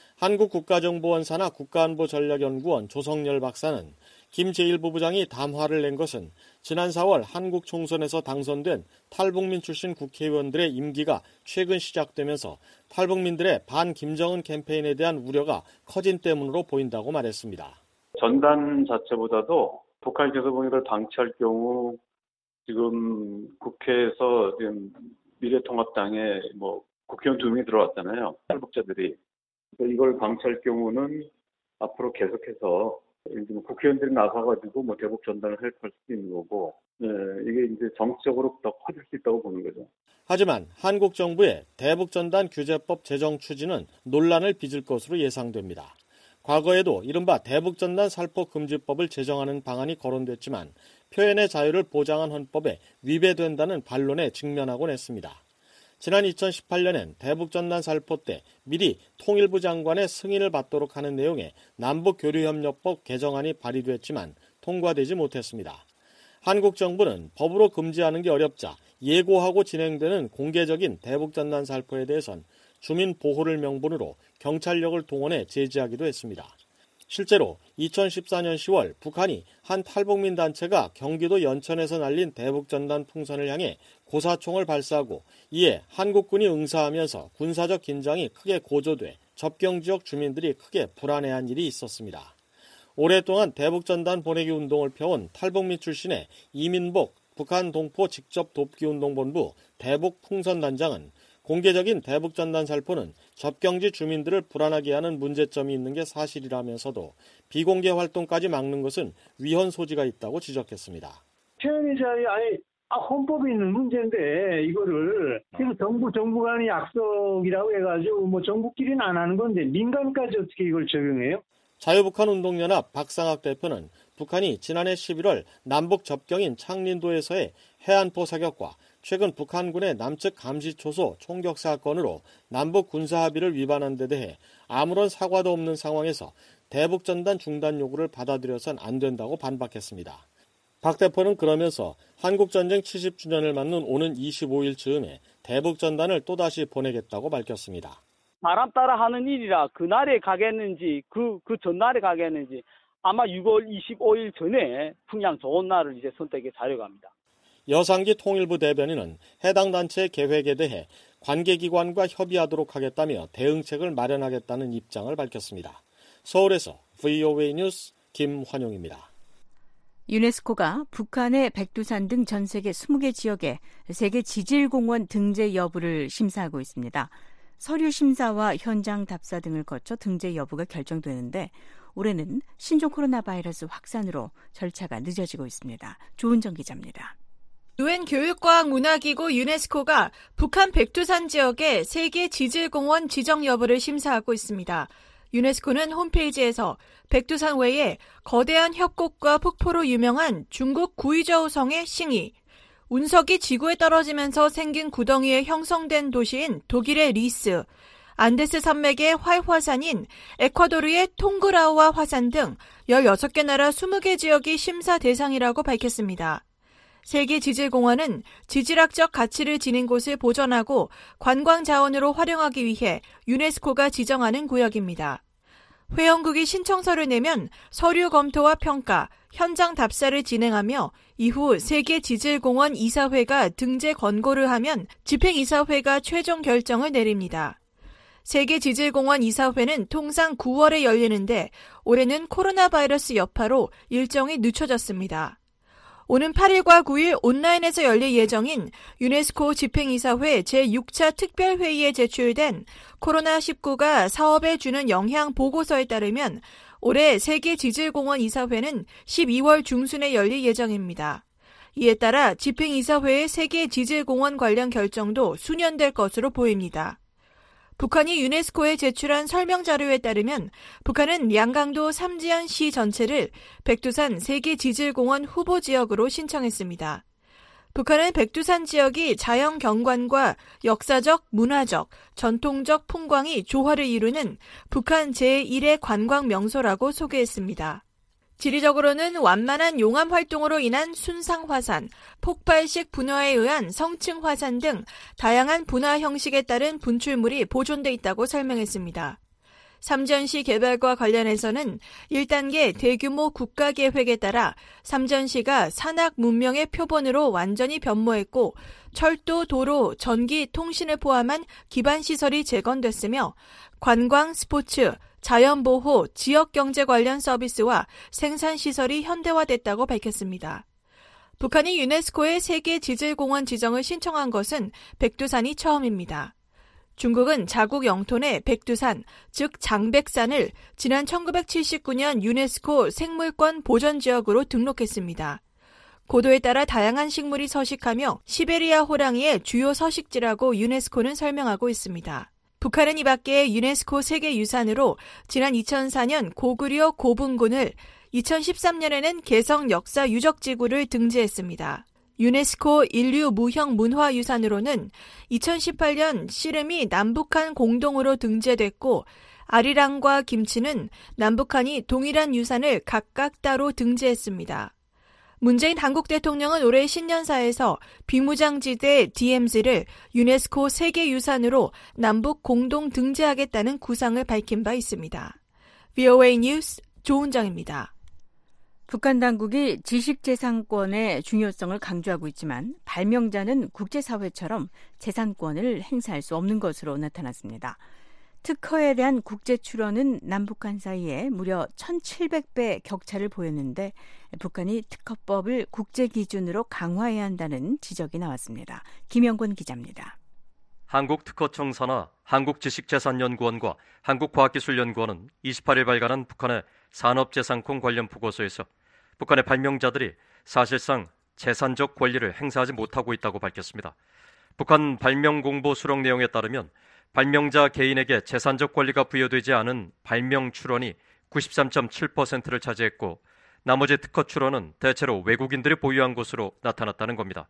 G: 한국국가정보원사나 국가안보전략연구원 조성열 박사는 김 제일 부부장이 담화를 낸 것은 지난 사월 한국 총선에서 당선된 탈북민 출신 국회의원들의 임기가 최근 시작되면서 탈북민들의 반 김정은 캠페인에 대한 우려가 커진 때문으로 보인다고 말했습니다.
U: 전단 자체보다도 북한이 개성공회를 방치할 경우 지금 국회에서 지금 미래통합당에 뭐 국회의원 두 명이 들어왔잖아요. 탈북자들이. 이걸 방치할 경우는 앞으로 계속해서 예를 들면 국회의원들이 나서가지고 뭐 대북 전단을 할 수도 있는 거고, 네, 이게 이제 정치적으로 더 커질 수 있다고 보는 거죠.
G: 하지만 한국 정부의 대북전단 규제법 제정 추진은 논란을 빚을 것으로 예상됩니다. 과거에도 이른바 대북전단 살포 금지법을 제정하는 방안이 거론됐지만 표현의 자유를 보장한 헌법에 위배된다는 반론에 직면하곤 했습니다. 지난 이천십팔 년엔 대북전단 살포 때 미리 통일부 장관의 승인을 받도록 하는 내용의 남북교류협력법 개정안이 발의됐지만 통과되지 못했습니다. 한국 정부는 법으로 금지하는 게 어렵자 예고하고 진행되는 공개적인 대북전단 살포에 대해선 주민 보호를 명분으로 경찰력을 동원해 제지하기도 했습니다. 실제로 이천십사 년 시월 북한이 한 탈북민 단체가 경기도 연천에서 날린 대북전단 풍선을 향해 고사총을 발사하고 이에 한국군이 응사하면서 군사적 긴장이 크게 고조돼 접경지역 주민들이 크게 불안해한 일이 있었습니다. 오랫동안 대북전단 보내기 운동을 펴온 탈북민 출신의 이민복 북한 동포 직접 돕기 운동본부 대북풍선단장은 공개적인 대북전단 살포는 접경지 주민들을 불안하게 하는 문제점이 있는 게 사실이라면서도 비공개 활동까지 막는 것은 위헌 소지가 있다고 지적했습니다.
A: 표현의 자유, 아니 아, 헌법에 있는 문제인데 이거를 그래서 정부 정부 간의 약속이라고 해가지고 뭐 정부끼리는 안 하는 건데 민간까지 어떻게 이걸 적용해요?
G: 자유북한운동연합 박상학 대표는 북한이 지난해 십일월 남북 접경인 창린도에서의 해안포 사격과 최근 북한군의 남측 감시초소 총격 사건으로 남북 군사합의를 위반한 데 대해 아무런 사과도 없는 상황에서 대북전단 중단 요구를 받아들여선 안 된다고 반박했습니다. 박 대표는 그러면서 한국전쟁 칠십 주년을 맞는 오는 이십오 일 즈음에 대북전단을 또다시 보내겠다고 밝혔습니다.
V: 바람 따라 하는 일이라 그날에 가겠는지 그, 그 전날에 가겠는지 아마 유월 이십오일 전에 풍량 좋은 날을 이제 선택해 자려고 합니다.
G: 여상기 통일부 대변인은 해당 단체의 계획에 대해 관계기관과 협의하도록 하겠다며 대응책을 마련하겠다는 입장을 밝혔습니다. 서울에서 브이오에이 뉴스 김환용입니다.
C: 유네스코가 북한의 백두산 등 전 세계 스무 개 지역에 세계 지질공원 등재 여부를 심사하고 있습니다. 서류 심사와 현장 답사 등을 거쳐 등재 여부가 결정되는데 올해는 신종 코로나 바이러스 확산으로 절차가 늦어지고 있습니다. 조은정 기자입니다.
W: 유엔 교육과학문화기구 유네스코가 북한 백두산 지역의 세계 지질공원 지정 여부를 심사하고 있습니다. 유네스코는 홈페이지에서 백두산 외에 거대한 협곡과 폭포로 유명한 중국 구이저우성의 싱이, 운석이 지구에 떨어지면서 생긴 구덩이에 형성된 도시인 독일의 리스, 안데스 산맥의 활화산인 에콰도르의 통그라우아 화산 등 열여섯 개 나라 스무 개 지역이 심사 대상이라고 밝혔습니다. 세계 지질공원은 지질학적 가치를 지닌 곳을 보존하고 관광 자원으로 활용하기 위해 유네스코가 지정하는 구역입니다. 회원국이 신청서를 내면 서류 검토와 평가, 현장 답사를 진행하며 이후 세계 지질공원 이사회가 등재 권고를 하면 집행이사회가 최종 결정을 내립니다. 세계 지질공원 이사회는 통상 구월에 열리는데 올해는 코로나 바이러스 여파로 일정이 늦춰졌습니다. 오는 팔일과 구일 온라인에서 열릴 예정인 유네스코 집행이사회 제육 차 특별회의에 제출된 코로나 십구가 사업에 주는 영향 보고서에 따르면 올해 세계 지질공원 이사회는 십이월 중순에 열릴 예정입니다. 이에 따라 집행이사회의 세계 지질공원 관련 결정도 수년될 것으로 보입니다. 북한이 유네스코에 제출한 설명 자료에 따르면 북한은 양강도 삼지연시 전체를 백두산 세계 지질공원 후보 지역으로 신청했습니다. 북한은 백두산 지역이 자연 경관과 역사적, 문화적, 전통적 풍광이 조화를 이루는 북한 제일의 관광 명소라고 소개했습니다. 지리적으로는 완만한 용암 활동으로 인한 순상 화산, 폭발식 분화에 의한 성층 화산 등 다양한 분화 형식에 따른 분출물이 보존돼 있다고 설명했습니다. 삼전시 개발과 관련해서는 일 단계 대규모 국가계획에 따라 삼전시가 산악 문명의 표본으로 완전히 변모했고 철도, 도로, 전기, 통신을 포함한 기반시설이 재건됐으며 관광, 스포츠, 자연보호, 지역경제 관련 서비스와 생산시설이 현대화됐다고 밝혔습니다. 북한이 유네스코의 세계 지질공원 지정을 신청한 것은 백두산이 처음입니다. 중국은 자국 영토 내 백두산, 즉 장백산을 지난 천구백칠십구 년 유네스코 생물권 보전지역으로 등록했습니다. 고도에 따라 다양한 식물이 서식하며 시베리아 호랑이의 주요 서식지라고 유네스코는 설명하고 있습니다. 북한은 이 밖에 유네스코 세계유산으로 지난 이천사 년 고구려 고분군을, 이천십삼 년에는 개성 역사 유적지구를 등재했습니다. 유네스코 인류 무형 문화유산으로는 이천십팔 년 씨름이 남북한 공동으로 등재됐고, 아리랑과 김치는 남북한이 동일한 유산을 각각 따로 등재했습니다. 문재인 한국 대통령은 올해 신년사에서 비무장지대 디엠지를 유네스코 세계유산으로 남북 공동 등재하겠다는 구상을 밝힌 바 있습니다. 브이오에이 뉴스 조은정입니다.
C: 북한 당국이 지식재산권의 중요성을 강조하고 있지만 발명자는 국제사회처럼 재산권을 행사할 수 없는 것으로 나타났습니다. 특허에 대한 국제 출원은 남북한 사이에 무려 천칠백 배 격차를 보였는데 북한이 특허법을 국제 기준으로 강화해야 한다는 지적이 나왔습니다. 김영권 기자입니다.
B: 한국특허청사나 한국지식재산연구원과 한국과학기술연구원은 이십팔 일 발간한 북한의 산업재산권 관련 보고서에서 북한의 발명자들이 사실상 재산적 권리를 행사하지 못하고 있다고 밝혔습니다. 북한 발명공보 수록 내용에 따르면 발명자 개인에게 재산적 권리가 부여되지 않은 발명 출원이 구십삼 점 칠 퍼센트를 차지했고, 나머지 특허 출원은 대체로 외국인들이 보유한 것으로 나타났다는 겁니다.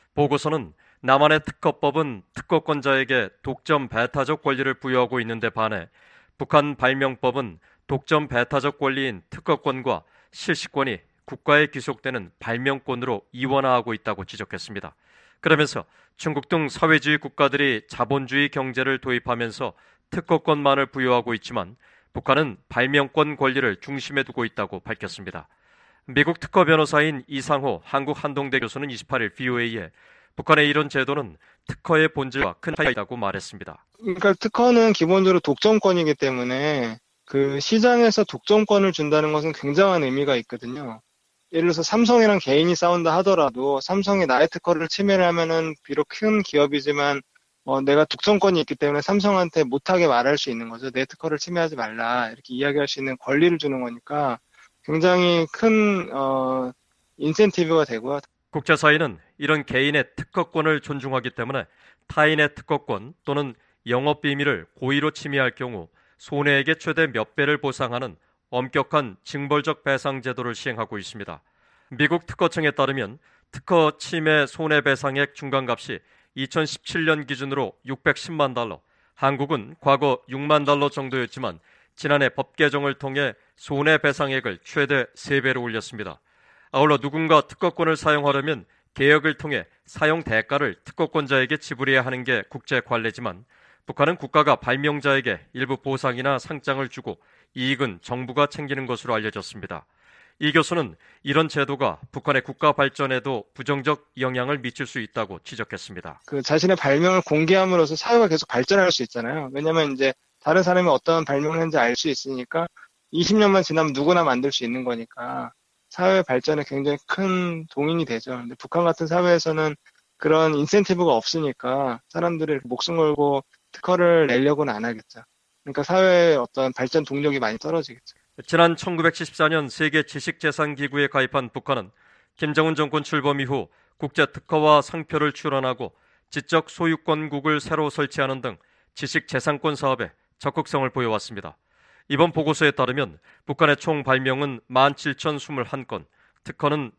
B: 보고서는 남한의 특허법은 특허권자에게 독점 배타적 권리를 부여하고 있는데 반해 북한 발명법은 독점 배타적 권리인 특허권과 실시권이 국가에 귀속되는 발명권으로 이원화하고 있다고 지적했습니다. 그러면서 중국 등 사회주의 국가들이 자본주의 경제를 도입하면서 특허권만을 부여하고 있지만 북한은 발명권 권리를 중심에 두고 있다고 밝혔습니다. 미국 특허 변호사인 이상호 한국한동대 교수는 이십팔 일 브이오에이에 북한의 이런 제도는 특허의 본질과 큰 차이가 있다고 말했습니다.
E: 그러니까 특허는 기본적으로 독점권이기 때문에 그 시장에서 독점권을 준다는 것은 굉장한 의미가 있거든요. 예를 들어서 삼성이랑 개인이 싸운다 하더라도 삼성이 나의 특허를 침해를 하면은 비록 큰 기업이지만 어, 내가 독점권이 있기 때문에 삼성한테 못하게 말할 수 있는 거죠. 내 특허를 침해하지 말라 이렇게 이야기할 수 있는 권리를 주는 거니까 굉장히 큰 어, 인센티브가 되고요.
B: 국제사회는 이런 개인의 특허권을 존중하기 때문에 타인의 특허권 또는 영업비밀을 고의로 침해할 경우 손해액의 최대 몇 배를 보상하는 엄격한 징벌적 배상 제도를 시행하고 있습니다. 미국 특허청에 따르면 특허 침해 손해배상액 중간값이 이천십칠 년 기준으로 육백십만 달러, 한국은 과거 육만 달러 정도였지만 지난해 법 개정을 통해 손해배상액을 최대 세 배로 올렸습니다. 아울러 누군가 특허권을 사용하려면 개혁을 통해 사용 대가를 특허권자에게 지불해야 하는 게 국제 관례지만 북한은 국가가 발명자에게 일부 보상이나 상장을 주고 이익은 정부가 챙기는 것으로 알려졌습니다. 이 교수는 이런 제도가 북한의 국가 발전에도 부정적 영향을 미칠 수 있다고 지적했습니다.
E: 그 자신의 발명을 공개함으로써 사회가 계속 발전할 수 있잖아요. 왜냐하면 이제 다른 사람이 어떤 발명을 했는지 알 수 있으니까 이십 년만 지나면 누구나 만들 수 있는 거니까 사회 발전에 굉장히 큰 동인이 되죠. 근데 북한 같은 사회에서는 그런 인센티브가 없으니까 사람들이 목숨 걸고 특허를 내려고는 안 하겠죠. 그러니까 사회의 어떤 발전 동력이 많이 떨어지겠죠.
B: 지난 천구백칠십사 년 세계 지식재산기구에 가입한 북한은 김정은 정권 출범 이후 국제특허와 상표를 출원하고 지적 소유권국을 새로 설치하는 등 지식재산권 사업에 적극성을 보여왔습니다. 이번 보고서에 따르면 북한의 총 발명은 만 칠천이십일 건, 특허는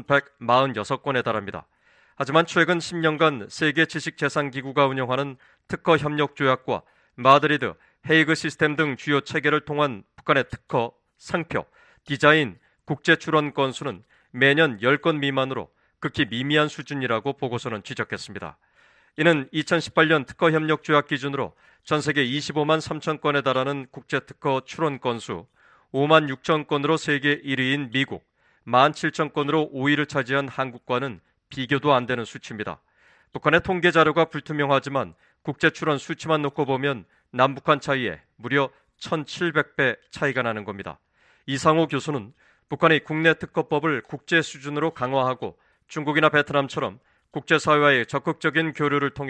B: 천백사십육 건에 달합니다. 하지만 최근 십 년간 세계 지식재산기구가 운영하는 특허협력조약과 마드리드, 헤이그 시스템 등 주요 체계를 통한 북한의 특허, 상표, 디자인, 국제 출원 건수는 매년 십 건 미만으로 극히 미미한 수준이라고 보고서는 지적했습니다. 이는 이천십팔 년 특허협력조약 기준으로 전 세계 이십오만 삼천 건에 달하는 국제 특허 출원 건수, 오만 육천 건으로 세계 일 위인 미국, 만 칠천 건으로 오 위를 차지한 한국과는 비교도 안 되는 수치입니다. 북한의 통계 자료가 불투명하지만 국제 출원 수치만 놓고 보면 남북한 차이에 무려 천칠백 배 차이가 나는 겁니다. 이상호 교수는 북한이 국내 특허법을 국제 수준으로 강화하고 중국이나 베트남처럼 국제사회와의 적극적인 교류를 통해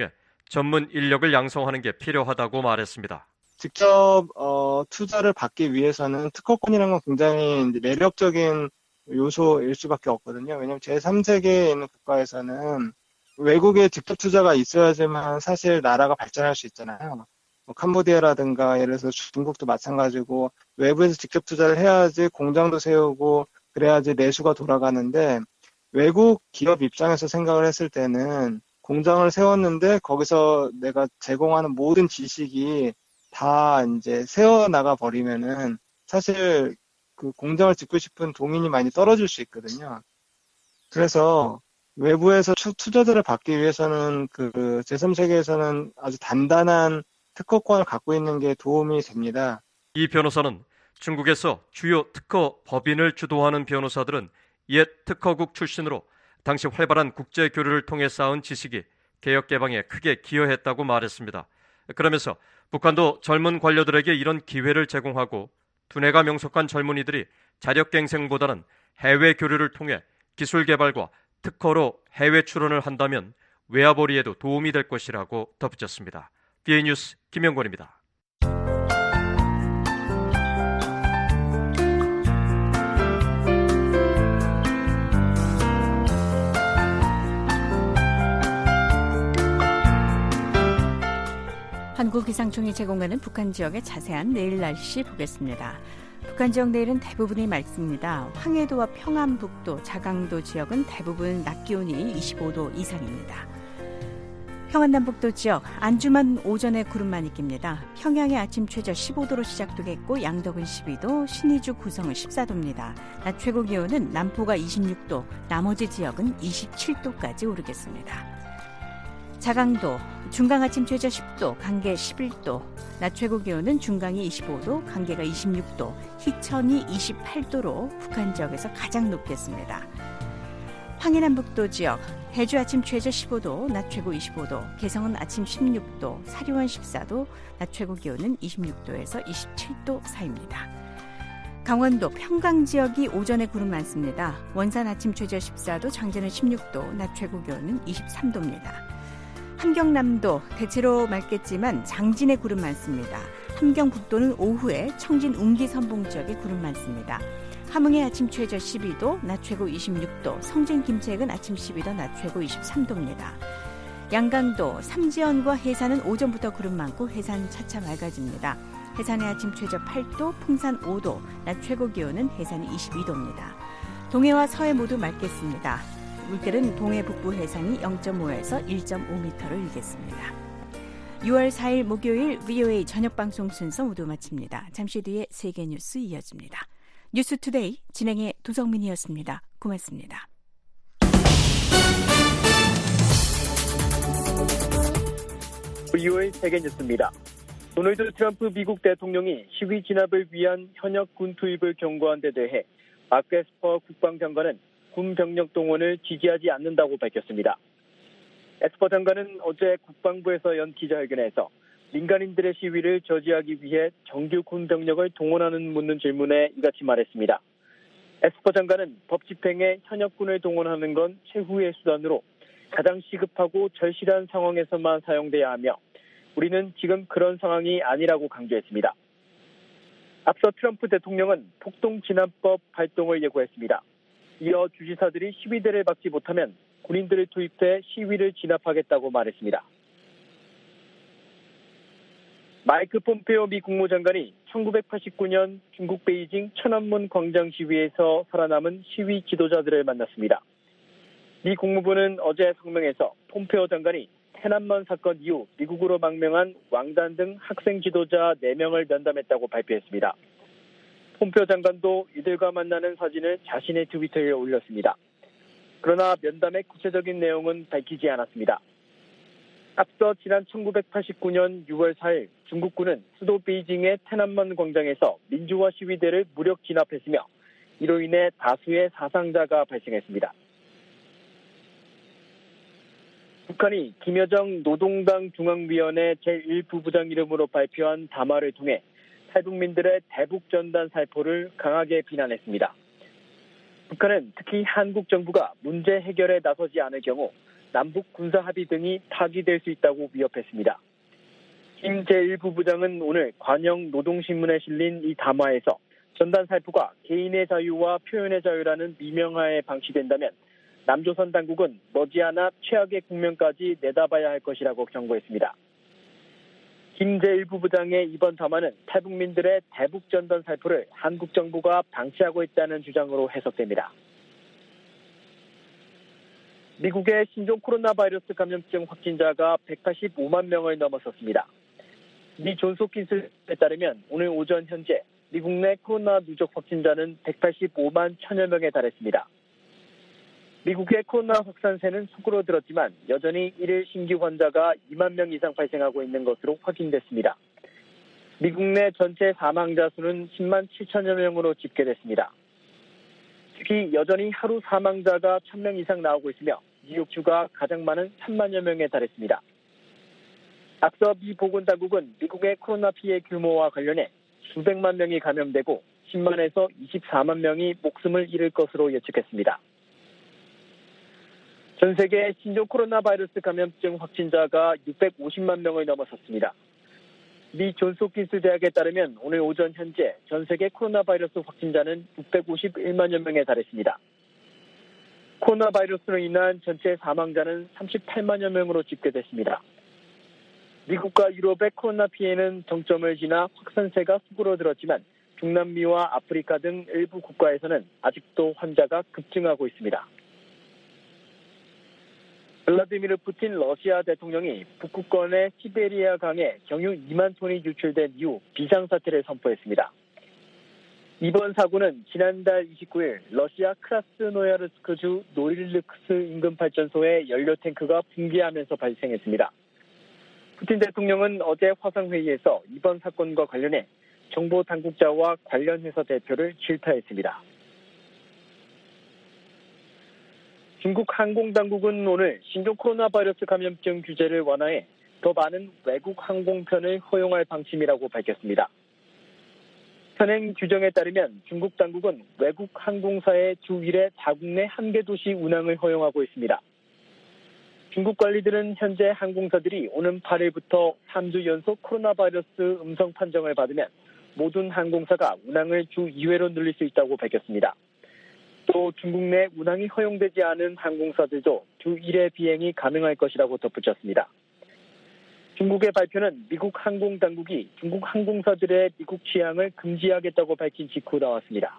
B: 전문 인력을 양성하는 게 필요하다고 말했습니다.
E: 직접 어, 투자를 받기 위해서는 특허권이라는 건 굉장히 이제 매력적인 요소일 수밖에 없거든요. 왜냐하면 제삼 세계에 있는 국가에서는 외국에 직접 투자가 있어야지만 사실 나라가 발전할 수 있잖아요. 뭐 캄보디아라든가 예를 들어서 중국도 마찬가지고 외부에서 직접 투자를 해야지 공장도 세우고 그래야지 내수가 돌아가는데 외국 기업 입장에서 생각을 했을 때는 공장을 세웠는데 거기서 내가 제공하는 모든 지식이 다 이제 새어나가 버리면은 사실 그 공장을 짓고 싶은 동인이 많이 떨어질 수 있거든요. 그래서 외부에서 투자자를 받기 위해서는 그 제삼 세계에서는 아주 단단한 특허권을 갖고 있는 게 도움이 됩니다.
B: 이 변호사는 중국에서 주요 특허 법인을 주도하는 변호사들은 옛 특허국 출신으로 당시 활발한 국제 교류를 통해 쌓은 지식이 개혁 개방에 크게 기여했다고 말했습니다. 그러면서 북한도 젊은 관료들에게 이런 기회를 제공하고 두뇌가 명석한 젊은이들이 자력갱생보다는 해외 교류를 통해 기술 개발과 특허로 해외 출원을 한다면 외화벌이에도 도움이 될 것이라고 덧붙였습니다. 비에이 뉴스 김영권입니다.
C: 한국기상청이 제공하는 북한 지역의 자세한 내일 날씨 보겠습니다. 북한 지역 내일은 대부분이 맑습니다. 황해도와 평안북도, 자강도 지역은 대부분 낮 기온이 이십오 도 이상입니다. 평안남북도 지역, 안주만 오전에 구름만 있깁니다. 평양의 아침 최저 십오 도로 시작되겠고 양덕은 십이 도, 신의주 구성은 십사 도입니다. 낮 최고 기온은 남포가 이십육 도, 나머지 지역은 이십칠 도까지 오르겠습니다. 자강도, 중강 아침 최저 십 도, 강계 십일 도, 낮 최고 기온은 중강이 이십오 도, 강계가 이십육 도, 희천이 이십팔 도로 북한 지역에서 가장 높겠습니다. 황해남북도 지역, 해주 아침 최저 십오 도, 낮 최고 이십오 도, 개성은 아침 십육 도, 사료원 십사 도, 낮 최고 기온은 이십육 도에서 이십칠 도 사이입니다. 강원도 평강 지역이 오전에 구름 많습니다. 원산 아침 최저 십사 도, 장제는 십육 도, 낮 최고 기온은 이십삼 도입니다. 함경남도 대체로 맑겠지만 장진에 구름 많습니다. 함경북도는 오후에 청진 웅기 선봉 지역에 구름 많습니다. 함흥의 아침 최저 십이 도, 낮 최고 이십육 도, 성진 김책은 아침 십이 도, 낮 최고 이십삼 도입니다. 양강도 삼지연과 해산은 오전부터 구름 많고 해산 차차 맑아집니다. 해산의 아침 최저 팔 도, 풍산 오 도, 낮 최고 기온은 해산이 이십이 도입니다. 동해와 서해 모두 맑겠습니다. 물결은 동해 북부 해상이 영 점 오에서 일 점 오 미터로 일겠습니다. 유월 사일 목요일 브이오에이 저녁방송 순서 모두 마칩니다. 잠시 뒤에 세계뉴스 이어집니다. 뉴스투데이 진행의 도성민이었습니다. 고맙습니다.
D: 브이오에이 세계뉴스입니다. 도널드 트럼프 미국 대통령이 시위 진압을 위한 현역 군 투입을 경고한 데 대해 마크 에스퍼 국방장관은 군 병력 동원을 지지하지 않는다고 밝혔습니다. 에스퍼 장관은 어제 국방부에서 연 기자회견에서 민간인들의 시위를 저지하기 위해 정규 군 병력을 동원하는 묻는 질문에 이같이 말했습니다. 에스퍼 장관은 법 집행에 현역군을 동원하는 건 최후의 수단으로 가장 시급하고 절실한 상황에서만 사용돼야 하며 우리는 지금 그런 상황이 아니라고 강조했습니다. 앞서 트럼프 대통령은 폭동진압법 발동을 예고했습니다. 이어 주지사들이 시위대를 막지 못하면 군인들을 투입해 시위를 진압하겠다고 말했습니다. 마이크 폼페오 미 국무장관이 천구백팔십구 년 중국 베이징 천안문 광장 시위에서 살아남은 시위 지도자들을 만났습니다. 미 국무부는 어제 성명에서 폼페오 장관이天安문 사건 이후 미국으로 망명한 왕단 등 학생 지도자 네 명을 면담했다고 발표했습니다. 폼페오 장관도 이들과 만나는 사진을 자신의 트위터에 올렸습니다. 그러나 면담의 구체적인 내용은 밝히지 않았습니다. 앞서 지난 천구백팔십구 년 유월 사일 중국군은 수도 베이징의天安문 광장에서 민주화 시위대를 무력 진압했으며 이로 인해 다수의 사상자가 발생했습니다. 북한이 김여정 노동당 중앙위원회 제일 부부장 이름으로 발표한 담화를 통해 탈북민들의 대북전단 살포를 강하게 비난했습니다. 북한은 특히 한국 정부가 문제 해결에 나서지 않을 경우 남북 군사 합의 등이 파기될 수 있다고 위협했습니다. 김 제일 부부장은 오늘 관영 노동신문에 실린 이 담화에서 전단 살포가 개인의 자유와 표현의 자유라는 미명하에 방치된다면 남조선 당국은 머지않아 최악의 국면까지 내다봐야 할 것이라고 경고했습니다. 김 제일 부부장의 이번 담화는 탈북민들의 대북 전단 살포를 한국 정부가 방치하고 있다는 주장으로 해석됩니다. 미국의 신종 코로나 바이러스 감염증 확진자가 백팔십오만 명을 넘어섰습니다. 미 존스홉킨스에 따르면 오늘 오전 현재 미국 내 코로나 누적 확진자는 백팔십오만 천여 명에 달했습니다. 미국의 코로나 확산세는 수그러들었지만 여전히 일일 신규 환자가 이만 명 이상 발생하고 있는 것으로 확인됐습니다. 미국 내 전체 사망자 수는 십만 칠천여 명으로 집계됐습니다. 특히 여전히 하루 사망자가 천 명 이상 나오고 있으며 뉴욕주가 가장 많은 삼만여 명에 달했습니다. 앞서 미 보건당국은 미국의 코로나 피해 규모와 관련해 수백만 명이 감염되고 십만에서 이십사만 명이 목숨을 잃을 것으로 예측했습니다. 전 세계 신종 코로나 바이러스 감염증 확진자가 육백오십만 명을 넘어섰습니다. 미 존스홉킨스 대학에 따르면 오늘 오전 현재 전 세계 코로나 바이러스 확진자는 육백오십일만여 명에 달했습니다. 코로나 바이러스로 인한 전체 사망자는 삼십팔만여 명으로 집계됐습니다. 미국과 유럽의 코로나 피해는 정점을 지나 확산세가 수그러들었지만 중남미와 아프리카 등 일부 국가에서는 아직도 환자가 급증하고 있습니다. 블라디미르 푸틴 러시아 대통령이 북극권의 시베리아 강에 경유 이만 톤이 유출된 이후 비상사태를 선포했습니다. 이번 사고는 지난달 이십구일 러시아 크라스노야르스크주 노릴르크스 인근 발전소의 연료 탱크가 붕괴하면서 발생했습니다. 푸틴 대통령은 어제 화상회의에서 이번 사건과 관련해 정보 당국자와 관련 회사 대표를 질타했습니다. 중국 항공당국은 오늘 신종 코로나 바이러스 감염증 규제를 완화해 더 많은 외국 항공편을 허용할 방침이라고 밝혔습니다. 현행 규정에 따르면 중국 당국은 외국 항공사의 주 일 회 자국 내 한 개 도시 운항을 허용하고 있습니다. 중국 관리들은 현재 항공사들이 오는 팔일부터 삼 주 연속 코로나 바이러스 음성 판정을 받으면 모든 항공사가 운항을 주 이 회로 늘릴 수 있다고 밝혔습니다. 또 중국 내 운항이 허용되지 않은 항공사들도 주 일 회 비행이 가능할 것이라고 덧붙였습니다. 중국의 발표는 미국 항공당국이 중국 항공사들의 미국 취항을 금지하겠다고 밝힌 직후 나왔습니다.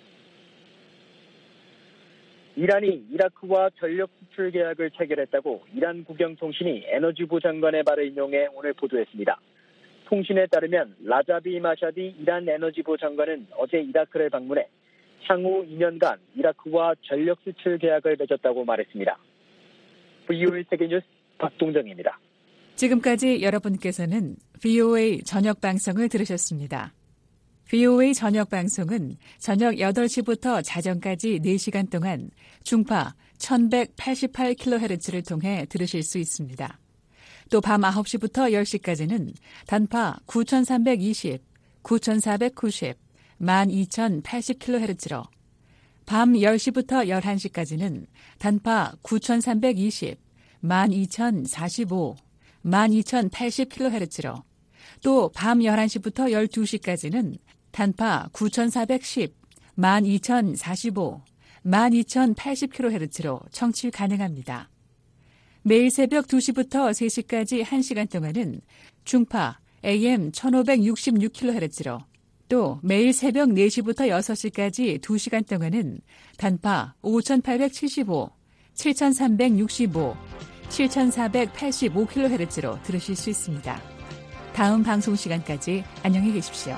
D: 이란이 이라크와 전력 수출 계약을 체결했다고 이란 국영통신이 에너지부 장관의 말을 인용해 오늘 보도했습니다. 통신에 따르면 라자비 마샤디 이란 에너지부 장관은 어제 이라크를 방문해 향후 이 년간 이라크와 전력 수출 계약을 맺었다고 말했습니다. 브이오에이 세계뉴스 박동정입니다.
C: 지금까지 여러분께서는 브이오에이 저녁 방송을 들으셨습니다. 브이오에이 저녁 방송은 저녁 여덟 시부터 자정까지 네 시간 동안 중파 천백팔십팔 킬로헤르츠를 통해 들으실 수 있습니다. 또 밤 아홉 시부터 열 시까지는 단파 구천삼백이십, 구천사백구십, 만 이천팔십 킬로헤르츠로 밤 열 시부터 열한 시까지는 단파 구천삼백이십, 만 이천사십오, 만 이천팔십 킬로헤르츠로 또 밤 열한 시부터 열두 시까지는 단파 구천사백십, 만 이천사십오, 만 이천팔십 킬로헤르츠로 청취 가능합니다. 매일 새벽 두 시부터 세 시까지 한 시간 동안은 중파 에이엠 천오백육십육 킬로헤르츠로 또 매일 새벽 네 시부터 여섯 시까지 두 시간 동안은 단파 오천팔백칠십오, 칠천삼백육십오, 칠천사백팔십오 킬로헤르츠로 들으실 수 있습니다. 다음 방송 시간까지 안녕히 계십시오.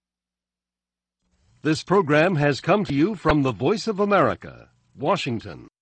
F: This program has come to you from the Voice of America, Washington.